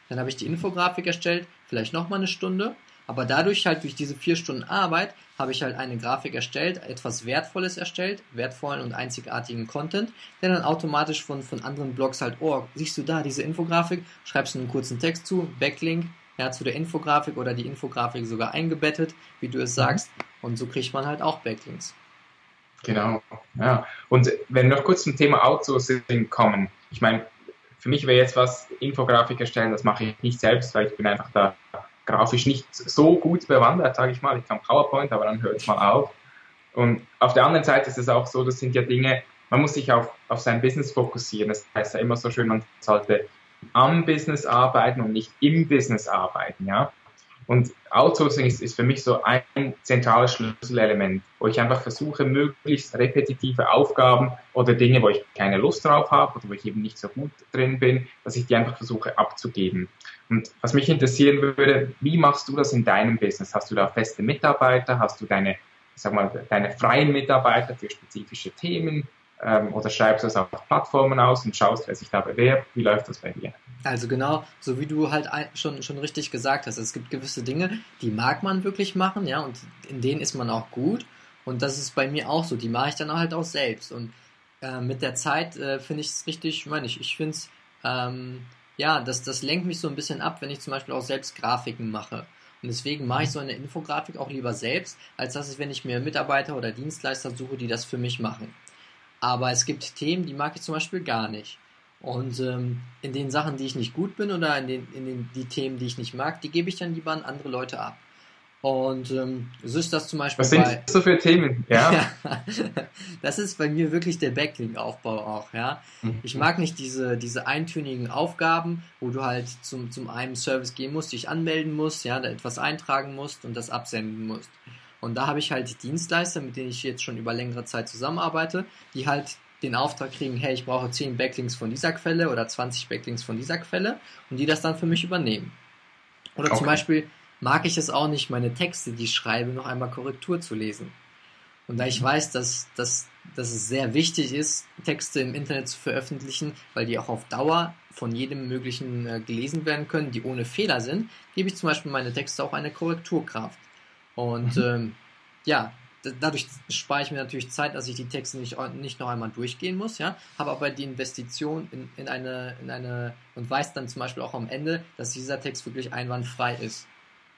dann habe ich die Infografik erstellt, vielleicht nochmal eine Stunde, aber dadurch halt durch diese 4 Stunden Arbeit habe ich halt eine Grafik erstellt, etwas Wertvolles erstellt, wertvollen und einzigartigen Content, der dann automatisch von anderen Blogs halt, oh, siehst du da diese Infografik, schreibst du einen kurzen Text zu, Backlink, ja, zu der Infografik oder die Infografik sogar eingebettet, wie du es sagst, und so kriegt man halt auch Backlinks. Genau, ja. Und wenn wir noch kurz zum Thema Outsourcing kommen, ich meine, für mich wäre jetzt was Infografik erstellen, das mache ich nicht selbst, weil ich bin einfach da grafisch nicht so gut bewandert, sage ich mal. Ich kann PowerPoint, aber dann hört es mal auf. Und auf der anderen Seite ist es auch so, das sind ja Dinge, man muss sich auf sein Business fokussieren. Das heißt ja immer so schön, man sollte am Business arbeiten und nicht im Business arbeiten, ja. Und Outsourcing ist für mich so ein zentrales Schlüsselelement, wo ich einfach versuche, möglichst repetitive Aufgaben oder Dinge, wo ich keine Lust drauf habe oder wo ich eben nicht so gut drin bin, dass ich die einfach versuche abzugeben. Und was mich interessieren würde, wie machst du das in deinem Business? Hast du da feste Mitarbeiter? Hast du deine freien Mitarbeiter für spezifische Themen? Oder schreibst du es auf Plattformen aus und schaust, wer sich da bewerbt? Wie läuft das bei dir? Also genau, so wie du halt schon richtig gesagt hast, es gibt gewisse Dinge, die mag man wirklich machen, ja, und in denen ist man auch gut. Und das ist bei mir auch so, die mache ich dann halt auch selbst. Und mit der Zeit finde ich es richtig, ich finde es, ja, das lenkt mich so ein bisschen ab, wenn ich zum Beispiel auch selbst Grafiken mache. Und deswegen mache ich so eine Infografik auch lieber selbst, als dass es, wenn ich mir Mitarbeiter oder Dienstleister suche, die das für mich machen. Aber es gibt Themen, die mag ich zum Beispiel gar nicht. Und in den Sachen, die ich nicht gut bin oder die Themen, die ich nicht mag, die gebe ich dann lieber an andere Leute ab. Und so ist das zum Beispiel Was sind das so für Themen? Ja. Das ist bei mir wirklich der Backlink-Aufbau auch, ja. Ich mag nicht diese eintönigen Aufgaben, wo du halt zum einen Service gehen musst, dich anmelden musst, ja, da etwas eintragen musst und das absenden musst. Und da habe ich halt Dienstleister, mit denen ich jetzt schon über längere Zeit zusammenarbeite, die halt den Auftrag kriegen, hey, ich brauche 10 Backlinks von dieser Quelle oder 20 Backlinks von dieser Quelle und die das dann für mich übernehmen. Oder zum Beispiel mag ich es auch nicht, meine Texte, die ich schreibe, noch einmal Korrektur zu lesen. Und da ich weiß, dass es sehr wichtig ist, Texte im Internet zu veröffentlichen, weil die auch auf Dauer von jedem möglichen gelesen werden können, die ohne Fehler sind, gebe ich zum Beispiel meine Texte auch eine Korrekturkraft. Und ja, dadurch spare ich mir natürlich Zeit, dass ich die Texte nicht noch einmal durchgehen muss, ja, habe aber die Investition in eine und weiß dann zum Beispiel auch am Ende, dass dieser Text wirklich einwandfrei ist.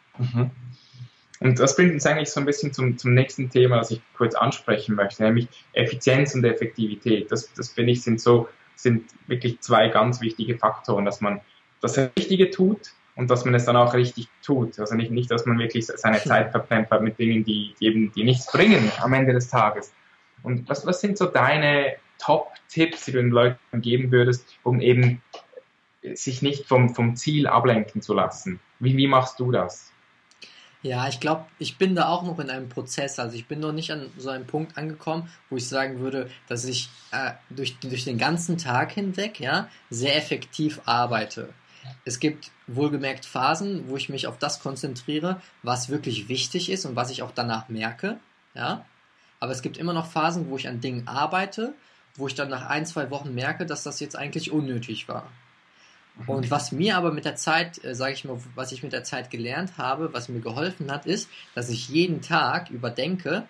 Und das bringt uns eigentlich so ein bisschen zum nächsten Thema, das ich kurz ansprechen möchte, nämlich Effizienz und Effektivität. Das finde ich sind wirklich 2 ganz wichtige Faktoren, dass man das Richtige tut und dass man es dann auch richtig tut. Also nicht, dass man wirklich seine Zeit verplempert mit Dingen, die nichts bringen am Ende des Tages. Und was sind so deine Top-Tipps, die du den Leuten geben würdest, um eben sich nicht vom Ziel ablenken zu lassen? Wie machst du das? Ja, ich glaube, ich bin da auch noch in einem Prozess. Also ich bin noch nicht an so einem Punkt angekommen, wo ich sagen würde, dass ich durch den ganzen Tag hinweg, ja, sehr effektiv arbeite. Es gibt wohlgemerkt Phasen, wo ich mich auf das konzentriere, was wirklich wichtig ist und was ich auch danach merke, ja. Aber es gibt immer noch Phasen, wo ich an Dingen arbeite, wo ich dann nach 1-2 Wochen merke, dass das jetzt eigentlich unnötig war. Und was mir aber mit der Zeit, sage ich mal, was ich mit der Zeit gelernt habe, was mir geholfen hat, ist, dass ich jeden Tag überdenke,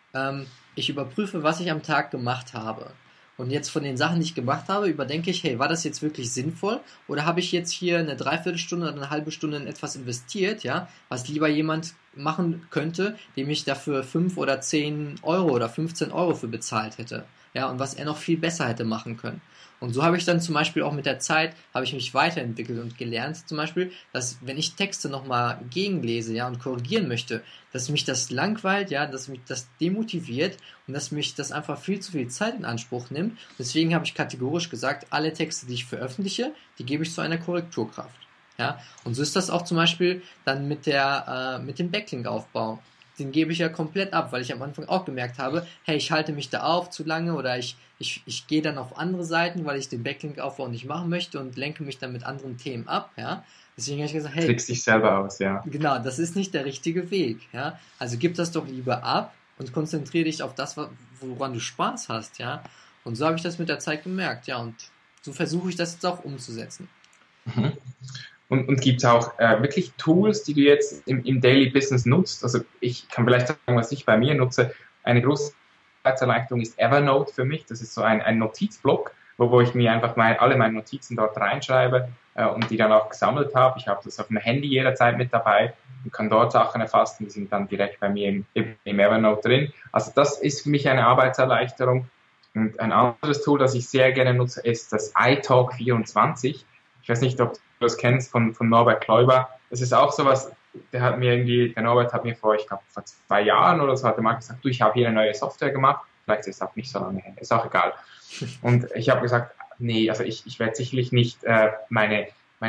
ich überprüfe, was ich am Tag gemacht habe. Und jetzt von den Sachen, die ich gemacht habe, überdenke ich, hey, war das jetzt wirklich sinnvoll? Oder habe ich jetzt hier eine Dreiviertelstunde oder eine halbe Stunde in etwas investiert, ja, was lieber jemand machen könnte, dem ich dafür 5 oder 10 Euro oder 15 Euro für bezahlt hätte. Ja, und was er noch viel besser hätte machen können. Und so habe ich dann zum Beispiel auch mit der Zeit, habe ich mich weiterentwickelt und gelernt zum Beispiel, dass wenn ich Texte nochmal gegenlese, ja, und korrigieren möchte, dass mich das langweilt, ja, dass mich das demotiviert und dass mich das einfach viel zu viel Zeit in Anspruch nimmt. Deswegen habe ich kategorisch gesagt, alle Texte, die ich veröffentliche, die gebe ich zu einer Korrekturkraft. Ja, und so ist das auch zum Beispiel dann mit dem Backlink-Aufbau. Den gebe ich ja komplett ab, weil ich am Anfang auch gemerkt habe, hey, ich halte mich da auf zu lange oder ich gehe dann auf andere Seiten, weil ich den Backlink-Aufbau nicht machen möchte und lenke mich dann mit anderen Themen ab, ja. Deswegen habe ich gesagt, hey, trickst dich selber aus, ja. Genau, das ist nicht der richtige Weg, ja. Also gib das doch lieber ab und konzentriere dich auf das, woran du Spaß hast, ja. Und so habe ich das mit der Zeit gemerkt, ja. Und so versuche ich das jetzt auch umzusetzen. Und gibt es auch wirklich Tools, die du jetzt im Daily Business nutzt? Also ich kann vielleicht sagen, was ich bei mir nutze. Eine große Arbeitserleichterung ist Evernote für mich. Das ist so ein Notizblock, wo ich mir einfach alle meine Notizen dort reinschreibe und die dann auch gesammelt habe. Ich habe das auf dem Handy jederzeit mit dabei und kann dort Sachen erfassen. Die sind dann direkt bei mir im Evernote drin. Also das ist für mich eine Arbeitserleichterung. Und ein anderes Tool, das ich sehr gerne nutze, ist das iTalk24. Ich weiß nicht, ob du das kennst von Norbert Kläuber. Das ist auch sowas, der Norbert hat mir vor 2 Jahren oder so, hat er mal gesagt, du, ich habe hier eine neue Software gemacht. Vielleicht ist es auch nicht so lange her, ist auch egal. Und ich habe gesagt, nee, also ich werde sicherlich nicht meine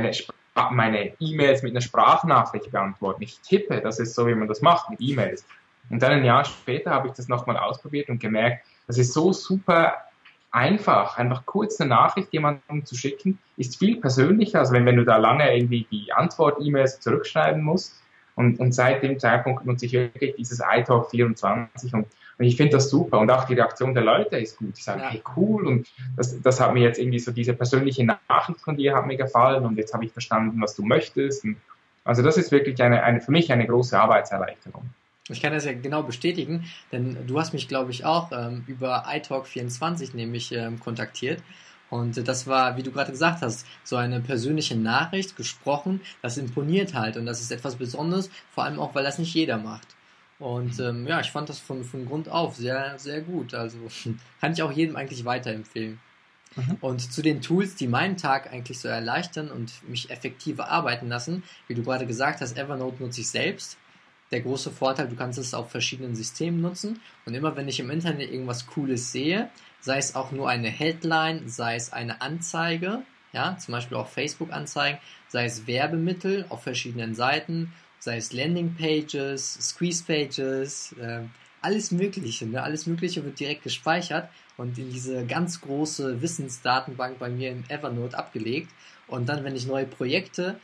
E-Mails mit einer Sprachnachricht beantworten. Ich tippe, das ist so, wie man das macht mit E-Mails. Und dann ein Jahr später habe ich das nochmal ausprobiert und gemerkt, das ist so super einfach. Einfach kurz eine Nachricht jemandem zu schicken, ist viel persönlicher, als wenn du da lange irgendwie die Antwort-E-Mails zurückschreiben musst. Und seit dem Zeitpunkt nutze ich wirklich dieses iTalk24 und ich finde das super. Und auch die Reaktion der Leute ist gut. Die sagen, hey, cool. Und das hat mir jetzt irgendwie so diese persönliche Nachricht von dir hat mir gefallen und jetzt habe ich verstanden, was du möchtest. Und also das ist wirklich für mich eine große Arbeitserleichterung. Ich kann das ja genau bestätigen, denn du hast mich, glaube ich, auch über iTalk24 nämlich kontaktiert. Und das war, wie du gerade gesagt hast, so eine persönliche Nachricht, gesprochen, das imponiert halt und das ist etwas Besonderes, vor allem auch, weil das nicht jeder macht. Und ja, ich fand das von Grund auf sehr, sehr gut. Also kann ich auch jedem eigentlich weiterempfehlen. Und zu den Tools, die meinen Tag eigentlich so erleichtern und mich effektiver arbeiten lassen, wie du gerade gesagt hast, Evernote nutze ich selbst. Der große Vorteil, du kannst es auf verschiedenen Systemen nutzen und immer wenn ich im Internet irgendwas Cooles sehe, sei es auch nur eine Headline, sei es eine Anzeige, ja, zum Beispiel auch Facebook-Anzeigen, sei es Werbemittel auf verschiedenen Seiten, sei es Landing-Pages, Squeeze-Pages, alles Mögliche, ne? Alles Mögliche wird direkt gespeichert und in diese ganz große Wissensdatenbank bei mir im Evernote abgelegt und dann, wenn ich neue Projekte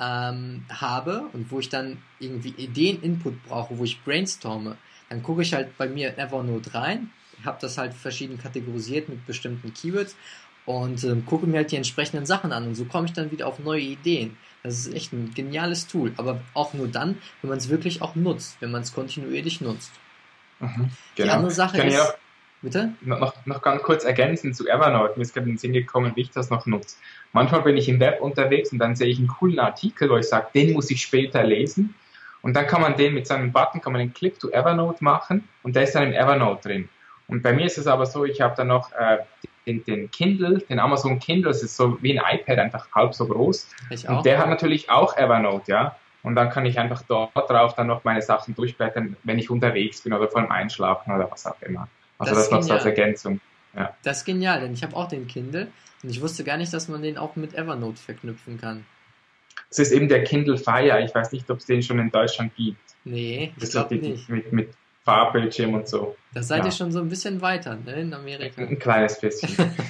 habe und wo ich dann irgendwie Ideen-Input brauche, wo ich brainstorme, dann gucke ich halt bei mir in Evernote rein, habe das halt verschieden kategorisiert mit bestimmten Keywords und gucke mir halt die entsprechenden Sachen an und so komme ich dann wieder auf neue Ideen. Das ist echt ein geniales Tool, aber auch nur dann, wenn man es wirklich auch nutzt, wenn man es kontinuierlich nutzt. Genau. Die andere Sache ist... Bitte? Noch ganz kurz ergänzen zu Evernote. Mir ist gerade in den Sinn gekommen, wie ich das noch nutze. Manchmal bin ich im Web unterwegs und dann sehe ich einen coolen Artikel, wo ich sage, den muss ich später lesen. Und dann kann man den mit so einem Button, kann man den Click to Evernote machen und der ist dann im Evernote drin. Und bei mir ist es aber so, ich habe dann noch den Kindle, den Amazon Kindle, das ist so wie ein iPad, einfach halb so groß. Ich auch. Und der hat natürlich auch Evernote, ja. Und dann kann ich einfach dort drauf dann noch meine Sachen durchblättern, wenn ich unterwegs bin oder vor dem Einschlafen oder was auch immer. Also das noch so als Ergänzung. Ja. Das ist genial, denn ich habe auch den Kindle und ich wusste gar nicht, dass man den auch mit Evernote verknüpfen kann. Das ist eben der Kindle Fire. Ich weiß nicht, ob es den schon in Deutschland gibt. Nee, ich glaube nicht. Mit Farbbildschirm und so. Da seid ihr schon so ein bisschen weiter, ne, in Amerika. Ein kleines bisschen.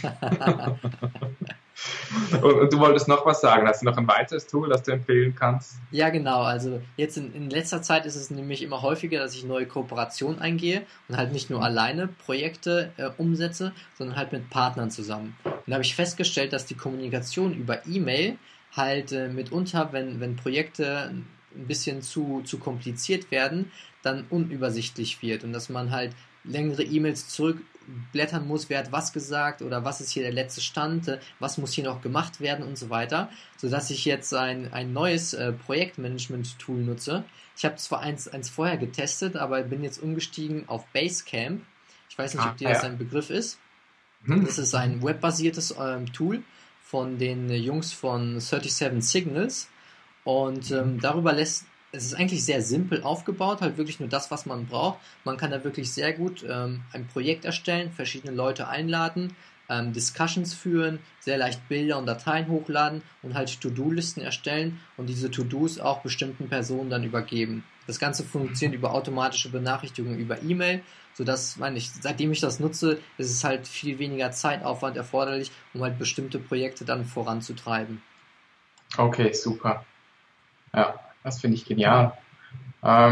Und du wolltest noch was sagen. Hast du noch ein weiteres Tool, das du empfehlen kannst? Ja, genau. Also jetzt in letzter Zeit ist es nämlich immer häufiger, dass ich neue Kooperationen eingehe und halt nicht nur alleine Projekte umsetze, sondern halt mit Partnern zusammen. Und da habe ich festgestellt, dass die Kommunikation über E-Mail halt mitunter, wenn Projekte ein bisschen zu kompliziert werden, dann unübersichtlich wird und dass man halt längere E-Mails zurückblättern muss, wer hat was gesagt oder was ist hier der letzte Stand, was muss hier noch gemacht werden und so weiter, sodass ich jetzt ein neues Projektmanagement-Tool nutze. Ich habe zwar eins vorher getestet, aber bin jetzt umgestiegen auf Basecamp. Ich weiß nicht, ob dir das ein Begriff ist. Das ist ein webbasiertes Tool von den Jungs von 37 Signals und es ist eigentlich sehr simpel aufgebaut, halt wirklich nur das, was man braucht. Man kann da wirklich sehr gut ein Projekt erstellen, verschiedene Leute einladen, Discussions führen, sehr leicht Bilder und Dateien hochladen und halt To-Do-Listen erstellen und diese To-Dos auch bestimmten Personen dann übergeben. Das Ganze funktioniert über automatische Benachrichtigungen über E-Mail, sodass, seitdem ich das nutze, ist es halt viel weniger Zeitaufwand erforderlich, um halt bestimmte Projekte dann voranzutreiben. Okay, super. Ja, das finde ich genial. Ja,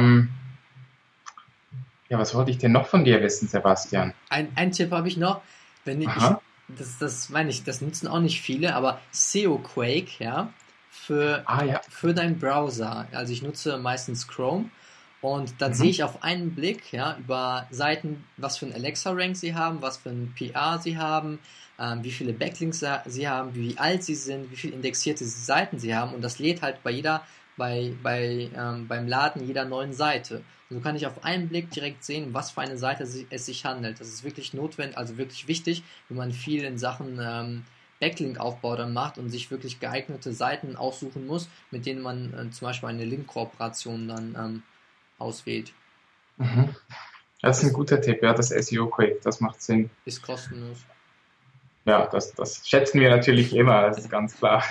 was wollte ich denn noch von dir wissen, Sebastian? Ein Tipp habe ich noch. Das nutzen auch nicht viele, aber SEOquake, ja, für deinen Browser. Also ich nutze meistens Chrome und dann sehe ich auf einen Blick, ja, über Seiten, was für ein Alexa-Rank sie haben, was für ein PR sie haben, wie viele Backlinks sie haben, wie alt sie sind, wie viele indexierte Seiten sie haben, und das lädt halt beim Laden jeder neuen Seite. Und so kann ich auf einen Blick direkt sehen, was für eine Seite es sich handelt. Das ist wirklich notwendig, also wirklich wichtig, wenn man viel in Sachen Backlink-Aufbau dann macht und sich wirklich geeignete Seiten aussuchen muss, mit denen man zum Beispiel eine Link-Kooperation dann auswählt. Mhm. Das ist ein guter Tipp, ja, das SEO-Quick, das macht Sinn. Ist kostenlos. Ja, das schätzen wir natürlich immer, das ist ganz klar.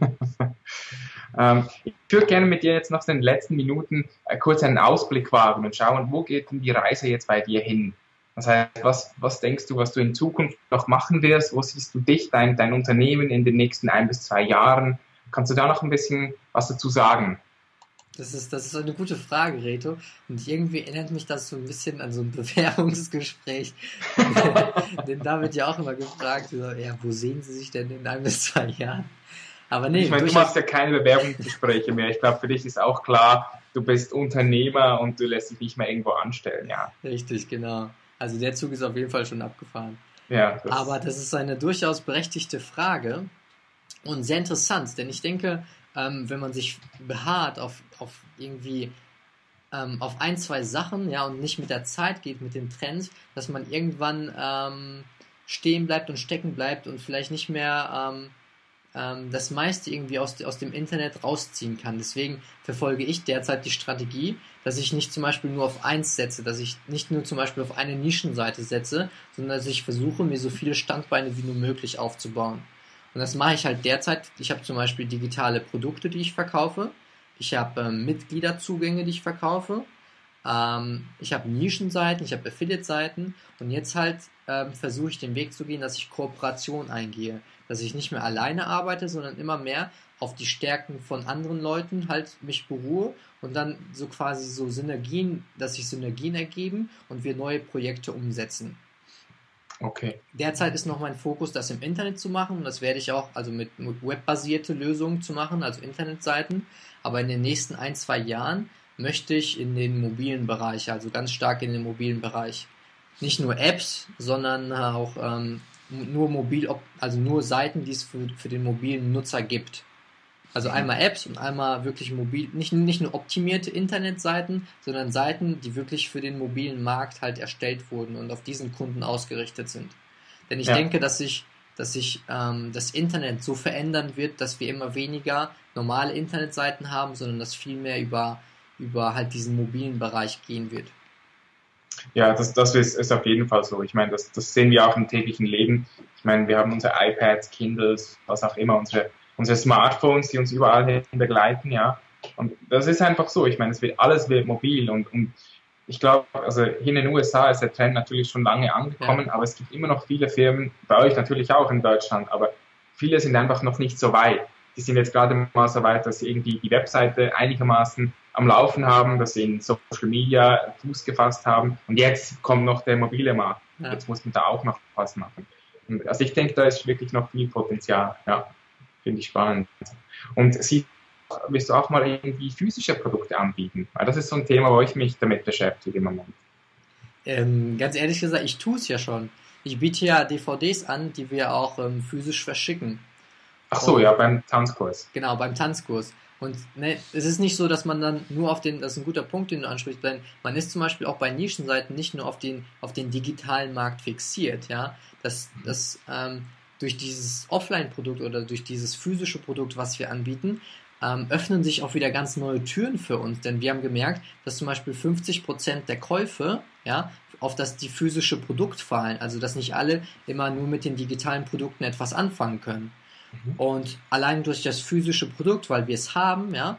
Ich würde gerne mit dir jetzt noch in den letzten Minuten kurz einen Ausblick wagen und schauen, wo geht denn die Reise jetzt bei dir hin? Das heißt, was denkst du, was du in Zukunft noch machen wirst? Wo siehst du dich, dein Unternehmen in den nächsten 1 bis 2 Jahren? Kannst du da noch ein bisschen was dazu sagen? Das ist eine gute Frage, Reto. Und irgendwie erinnert mich das so ein bisschen an so ein Bewerbungsgespräch. Denn da wird ja auch immer gefragt, so, ja, wo sehen Sie sich denn in 1 bis 2 Jahren? Aber nee, ich meine, du machst ja keine Bewerbungsgespräche mehr. Ich glaube, für dich ist auch klar, du bist Unternehmer und du lässt dich nicht mehr irgendwo anstellen, ja. Richtig, genau. Also der Zug ist auf jeden Fall schon abgefahren. Ja, aber das ist eine durchaus berechtigte Frage und sehr interessant, denn ich denke, wenn man sich beharrt auf irgendwie auf 1, 2 Sachen, ja, und nicht mit der Zeit geht, mit den Trends, dass man irgendwann stehen bleibt und stecken bleibt und vielleicht nicht mehr das meiste irgendwie aus dem Internet rausziehen kann. Deswegen verfolge ich derzeit die Strategie, dass ich nicht zum Beispiel nur auf eins setze, dass ich nicht nur zum Beispiel auf eine Nischenseite setze, sondern dass ich versuche, mir so viele Standbeine wie nur möglich aufzubauen. Und das mache ich halt derzeit. Ich habe zum Beispiel digitale Produkte, die ich verkaufe. Ich habe Mitgliederzugänge, die ich verkaufe. Ich habe Nischenseiten, ich habe Affiliate-Seiten und jetzt halt versuche ich den Weg zu gehen, dass ich Kooperation eingehe. Dass ich nicht mehr alleine arbeite, sondern immer mehr auf die Stärken von anderen Leuten halt mich beruhe und dann so quasi so Synergien, dass sich Synergien ergeben und wir neue Projekte umsetzen. Okay. Derzeit ist noch mein Fokus, das im Internet zu machen, und das werde ich auch, also mit webbasierte Lösungen zu machen, also Internetseiten, aber in den nächsten 1, 2 Jahren möchte ich in den mobilen Bereich, also ganz stark in den mobilen Bereich. Nicht nur Apps, sondern auch also nur Seiten, die es für den mobilen Nutzer gibt. Also einmal Apps und einmal wirklich mobil, nicht nur optimierte Internetseiten, sondern Seiten, die wirklich für den mobilen Markt halt erstellt wurden und auf diesen Kunden ausgerichtet sind. Denn ich denke, dass sich das Internet so verändern wird, dass wir immer weniger normale Internetseiten haben, sondern dass viel mehr über halt diesen mobilen Bereich gehen wird. Ja, das ist auf jeden Fall so. Ich meine, das sehen wir auch im täglichen Leben. Ich meine, wir haben unsere iPads, Kindles, was auch immer, unsere Smartphones, die uns überall hin begleiten, ja. Und das ist einfach so. Ich meine, alles wird mobil und ich glaube, also hier in den USA ist der Trend natürlich schon lange angekommen, aber es gibt immer noch viele Firmen, bei euch natürlich auch in Deutschland, aber viele sind einfach noch nicht so weit. Die sind jetzt gerade mal so weit, dass sie irgendwie die Webseite einigermaßen am Laufen haben, dass sie in Social Media Fuß gefasst haben und jetzt kommt noch der mobile Markt. Ja. Jetzt muss man da auch noch was machen. Und also ich denke, da ist wirklich noch viel Potenzial. Ja, finde ich spannend. Und willst du auch mal irgendwie physische Produkte anbieten? Weil das ist so ein Thema, wo ich mich damit beschäftige im Moment. Ganz ehrlich gesagt, ich tue es ja schon. Ich biete ja DVDs an, die wir auch physisch verschicken. Ach so, ja, beim Tanzkurs. Genau, beim Tanzkurs. Und ne, es ist nicht so, dass man dann nur das ist ein guter Punkt, den du ansprichst, denn man ist zum Beispiel auch bei Nischenseiten nicht nur auf den digitalen Markt fixiert, ja, dass durch dieses Offline-Produkt oder durch dieses physische Produkt, was wir anbieten, öffnen sich auch wieder ganz neue Türen für uns, denn wir haben gemerkt, dass zum Beispiel 50% der Käufe, ja, auf die physische Produkt fallen, also dass nicht alle immer nur mit den digitalen Produkten etwas anfangen können. Und allein durch das physische Produkt, weil wir es haben, ja,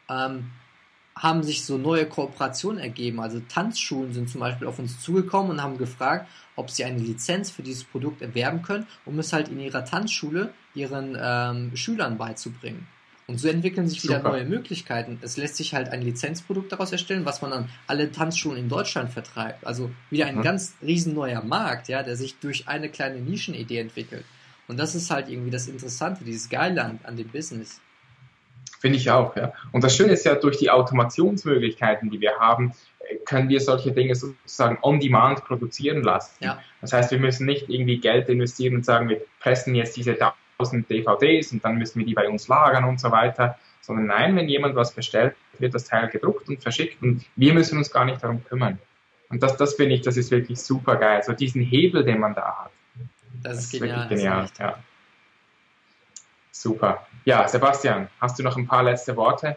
haben sich so neue Kooperationen ergeben. Also Tanzschulen sind zum Beispiel auf uns zugekommen und haben gefragt, ob sie eine Lizenz für dieses Produkt erwerben können, um es halt in ihrer Tanzschule ihren Schülern beizubringen. Und so entwickeln sich wieder neue Möglichkeiten. Es lässt sich halt ein Lizenzprodukt daraus erstellen, was man an alle Tanzschulen in Deutschland vertreibt. Also wieder ein ganz riesen neuer Markt, ja, der sich durch eine kleine Nischenidee entwickelt. Und das ist halt irgendwie das Interessante, dieses Geile an dem Business. Finde ich auch, ja. Und das Schöne ist ja, durch die Automationsmöglichkeiten, die wir haben, können wir solche Dinge sozusagen on demand produzieren lassen. Ja. Das heißt, wir müssen nicht irgendwie Geld investieren und sagen, wir pressen jetzt diese 1000 DVDs und dann müssen wir die bei uns lagern und so weiter, sondern nein, wenn jemand was bestellt, wird das Teil gedruckt und verschickt und wir müssen uns gar nicht darum kümmern. Und das finde ich, das ist wirklich super geil. So diesen Hebel, den man da hat. Das ist wirklich genial. genial. Ja. Super. Ja, Sebastian, hast du noch ein paar letzte Worte?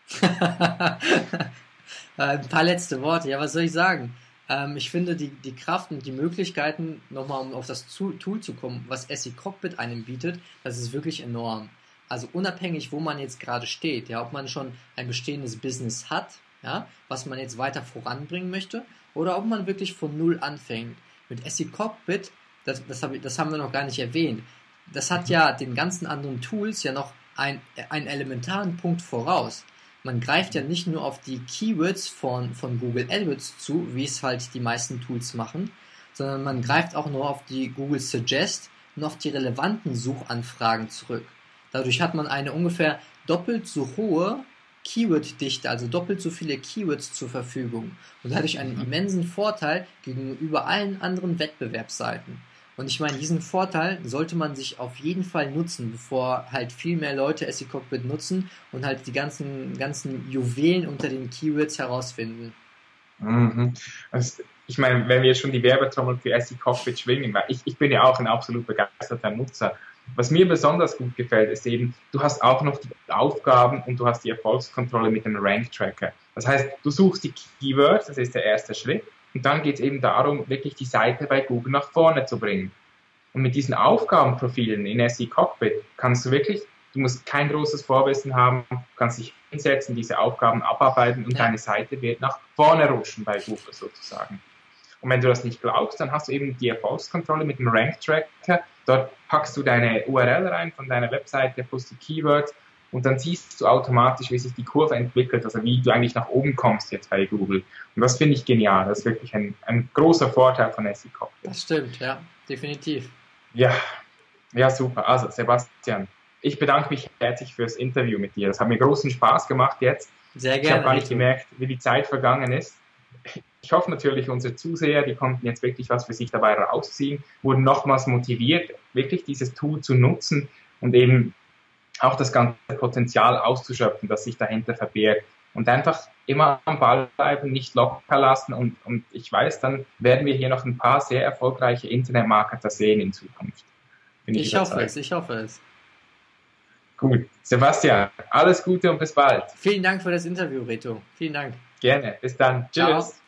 Ein paar letzte Worte. Ja, was soll ich sagen? Ich finde die Kraft und die Möglichkeiten, nochmal um auf das Tool zu kommen, was SE Cockpit einem bietet, das ist wirklich enorm. Also unabhängig, wo man jetzt gerade steht, ja, ob man schon ein bestehendes Business hat, ja, was man jetzt weiter voranbringen möchte, oder ob man wirklich von Null anfängt. Mit SE Cockpit, das haben wir noch gar nicht erwähnt, das hat ja den ganzen anderen Tools ja noch einen elementaren Punkt voraus. Man greift ja nicht nur auf die Keywords von Google AdWords zu, wie es halt die meisten Tools machen, sondern man greift auch nur auf die Google Suggest und auf die relevanten Suchanfragen zurück. Dadurch hat man eine ungefähr doppelt so hohe Keyword-Dichte, also doppelt so viele Keywords zur Verfügung und dadurch einen immensen Vorteil gegenüber allen anderen Wettbewerbsseiten. Und ich meine, diesen Vorteil sollte man sich auf jeden Fall nutzen, bevor halt viel mehr Leute SE Cockpit nutzen und halt die ganzen Juwelen unter den Keywords herausfinden. Mhm. Also, ich meine, wenn wir jetzt schon die Werbetrommel für SE Cockpit schwingen, weil ich bin ja auch ein absolut begeisterter Nutzer. Was mir besonders gut gefällt, ist eben, du hast auch noch die Aufgaben und du hast die Erfolgskontrolle mit dem Rank Tracker. Das heißt, du suchst die Keywords, das ist der erste Schritt. Und dann geht es eben darum, wirklich die Seite bei Google nach vorne zu bringen. Und mit diesen Aufgabenprofilen in SE Cockpit kannst du wirklich, du musst kein großes Vorwissen haben, du kannst dich hinsetzen, diese Aufgaben abarbeiten und deine Seite wird nach vorne rutschen bei Google sozusagen. Und wenn du das nicht glaubst, dann hast du eben die Erfolgskontrolle mit dem Rank Tracker. Dort packst du deine URL rein von deiner Webseite plus die Keywords und dann siehst du automatisch, wie sich die Kurve entwickelt, also wie du eigentlich nach oben kommst jetzt bei Google. Und das finde ich genial. Das ist wirklich ein großer Vorteil von SE Cockpit. Das stimmt, ja, definitiv. Ja, super. Also Sebastian, ich bedanke mich herzlich fürs Interview mit dir. Das hat mir großen Spaß gemacht jetzt. Sehr gerne. Ich habe gar nicht gemerkt, wie die Zeit vergangen ist. Ich hoffe natürlich, unsere Zuseher, die konnten jetzt wirklich was für sich dabei rausziehen, wurden nochmals motiviert, wirklich dieses Tool zu nutzen und eben auch das ganze Potenzial auszuschöpfen, das sich dahinter verbirgt. Und einfach immer am Ball bleiben, nicht locker lassen. Und ich weiß, dann werden wir hier noch ein paar sehr erfolgreiche Internetmarketer sehen in Zukunft. Ich hoffe es. Gut. Sebastian, alles Gute und bis bald. Vielen Dank für das Interview, Reto. Vielen Dank. Gerne. Bis dann. Tschüss. Ciao.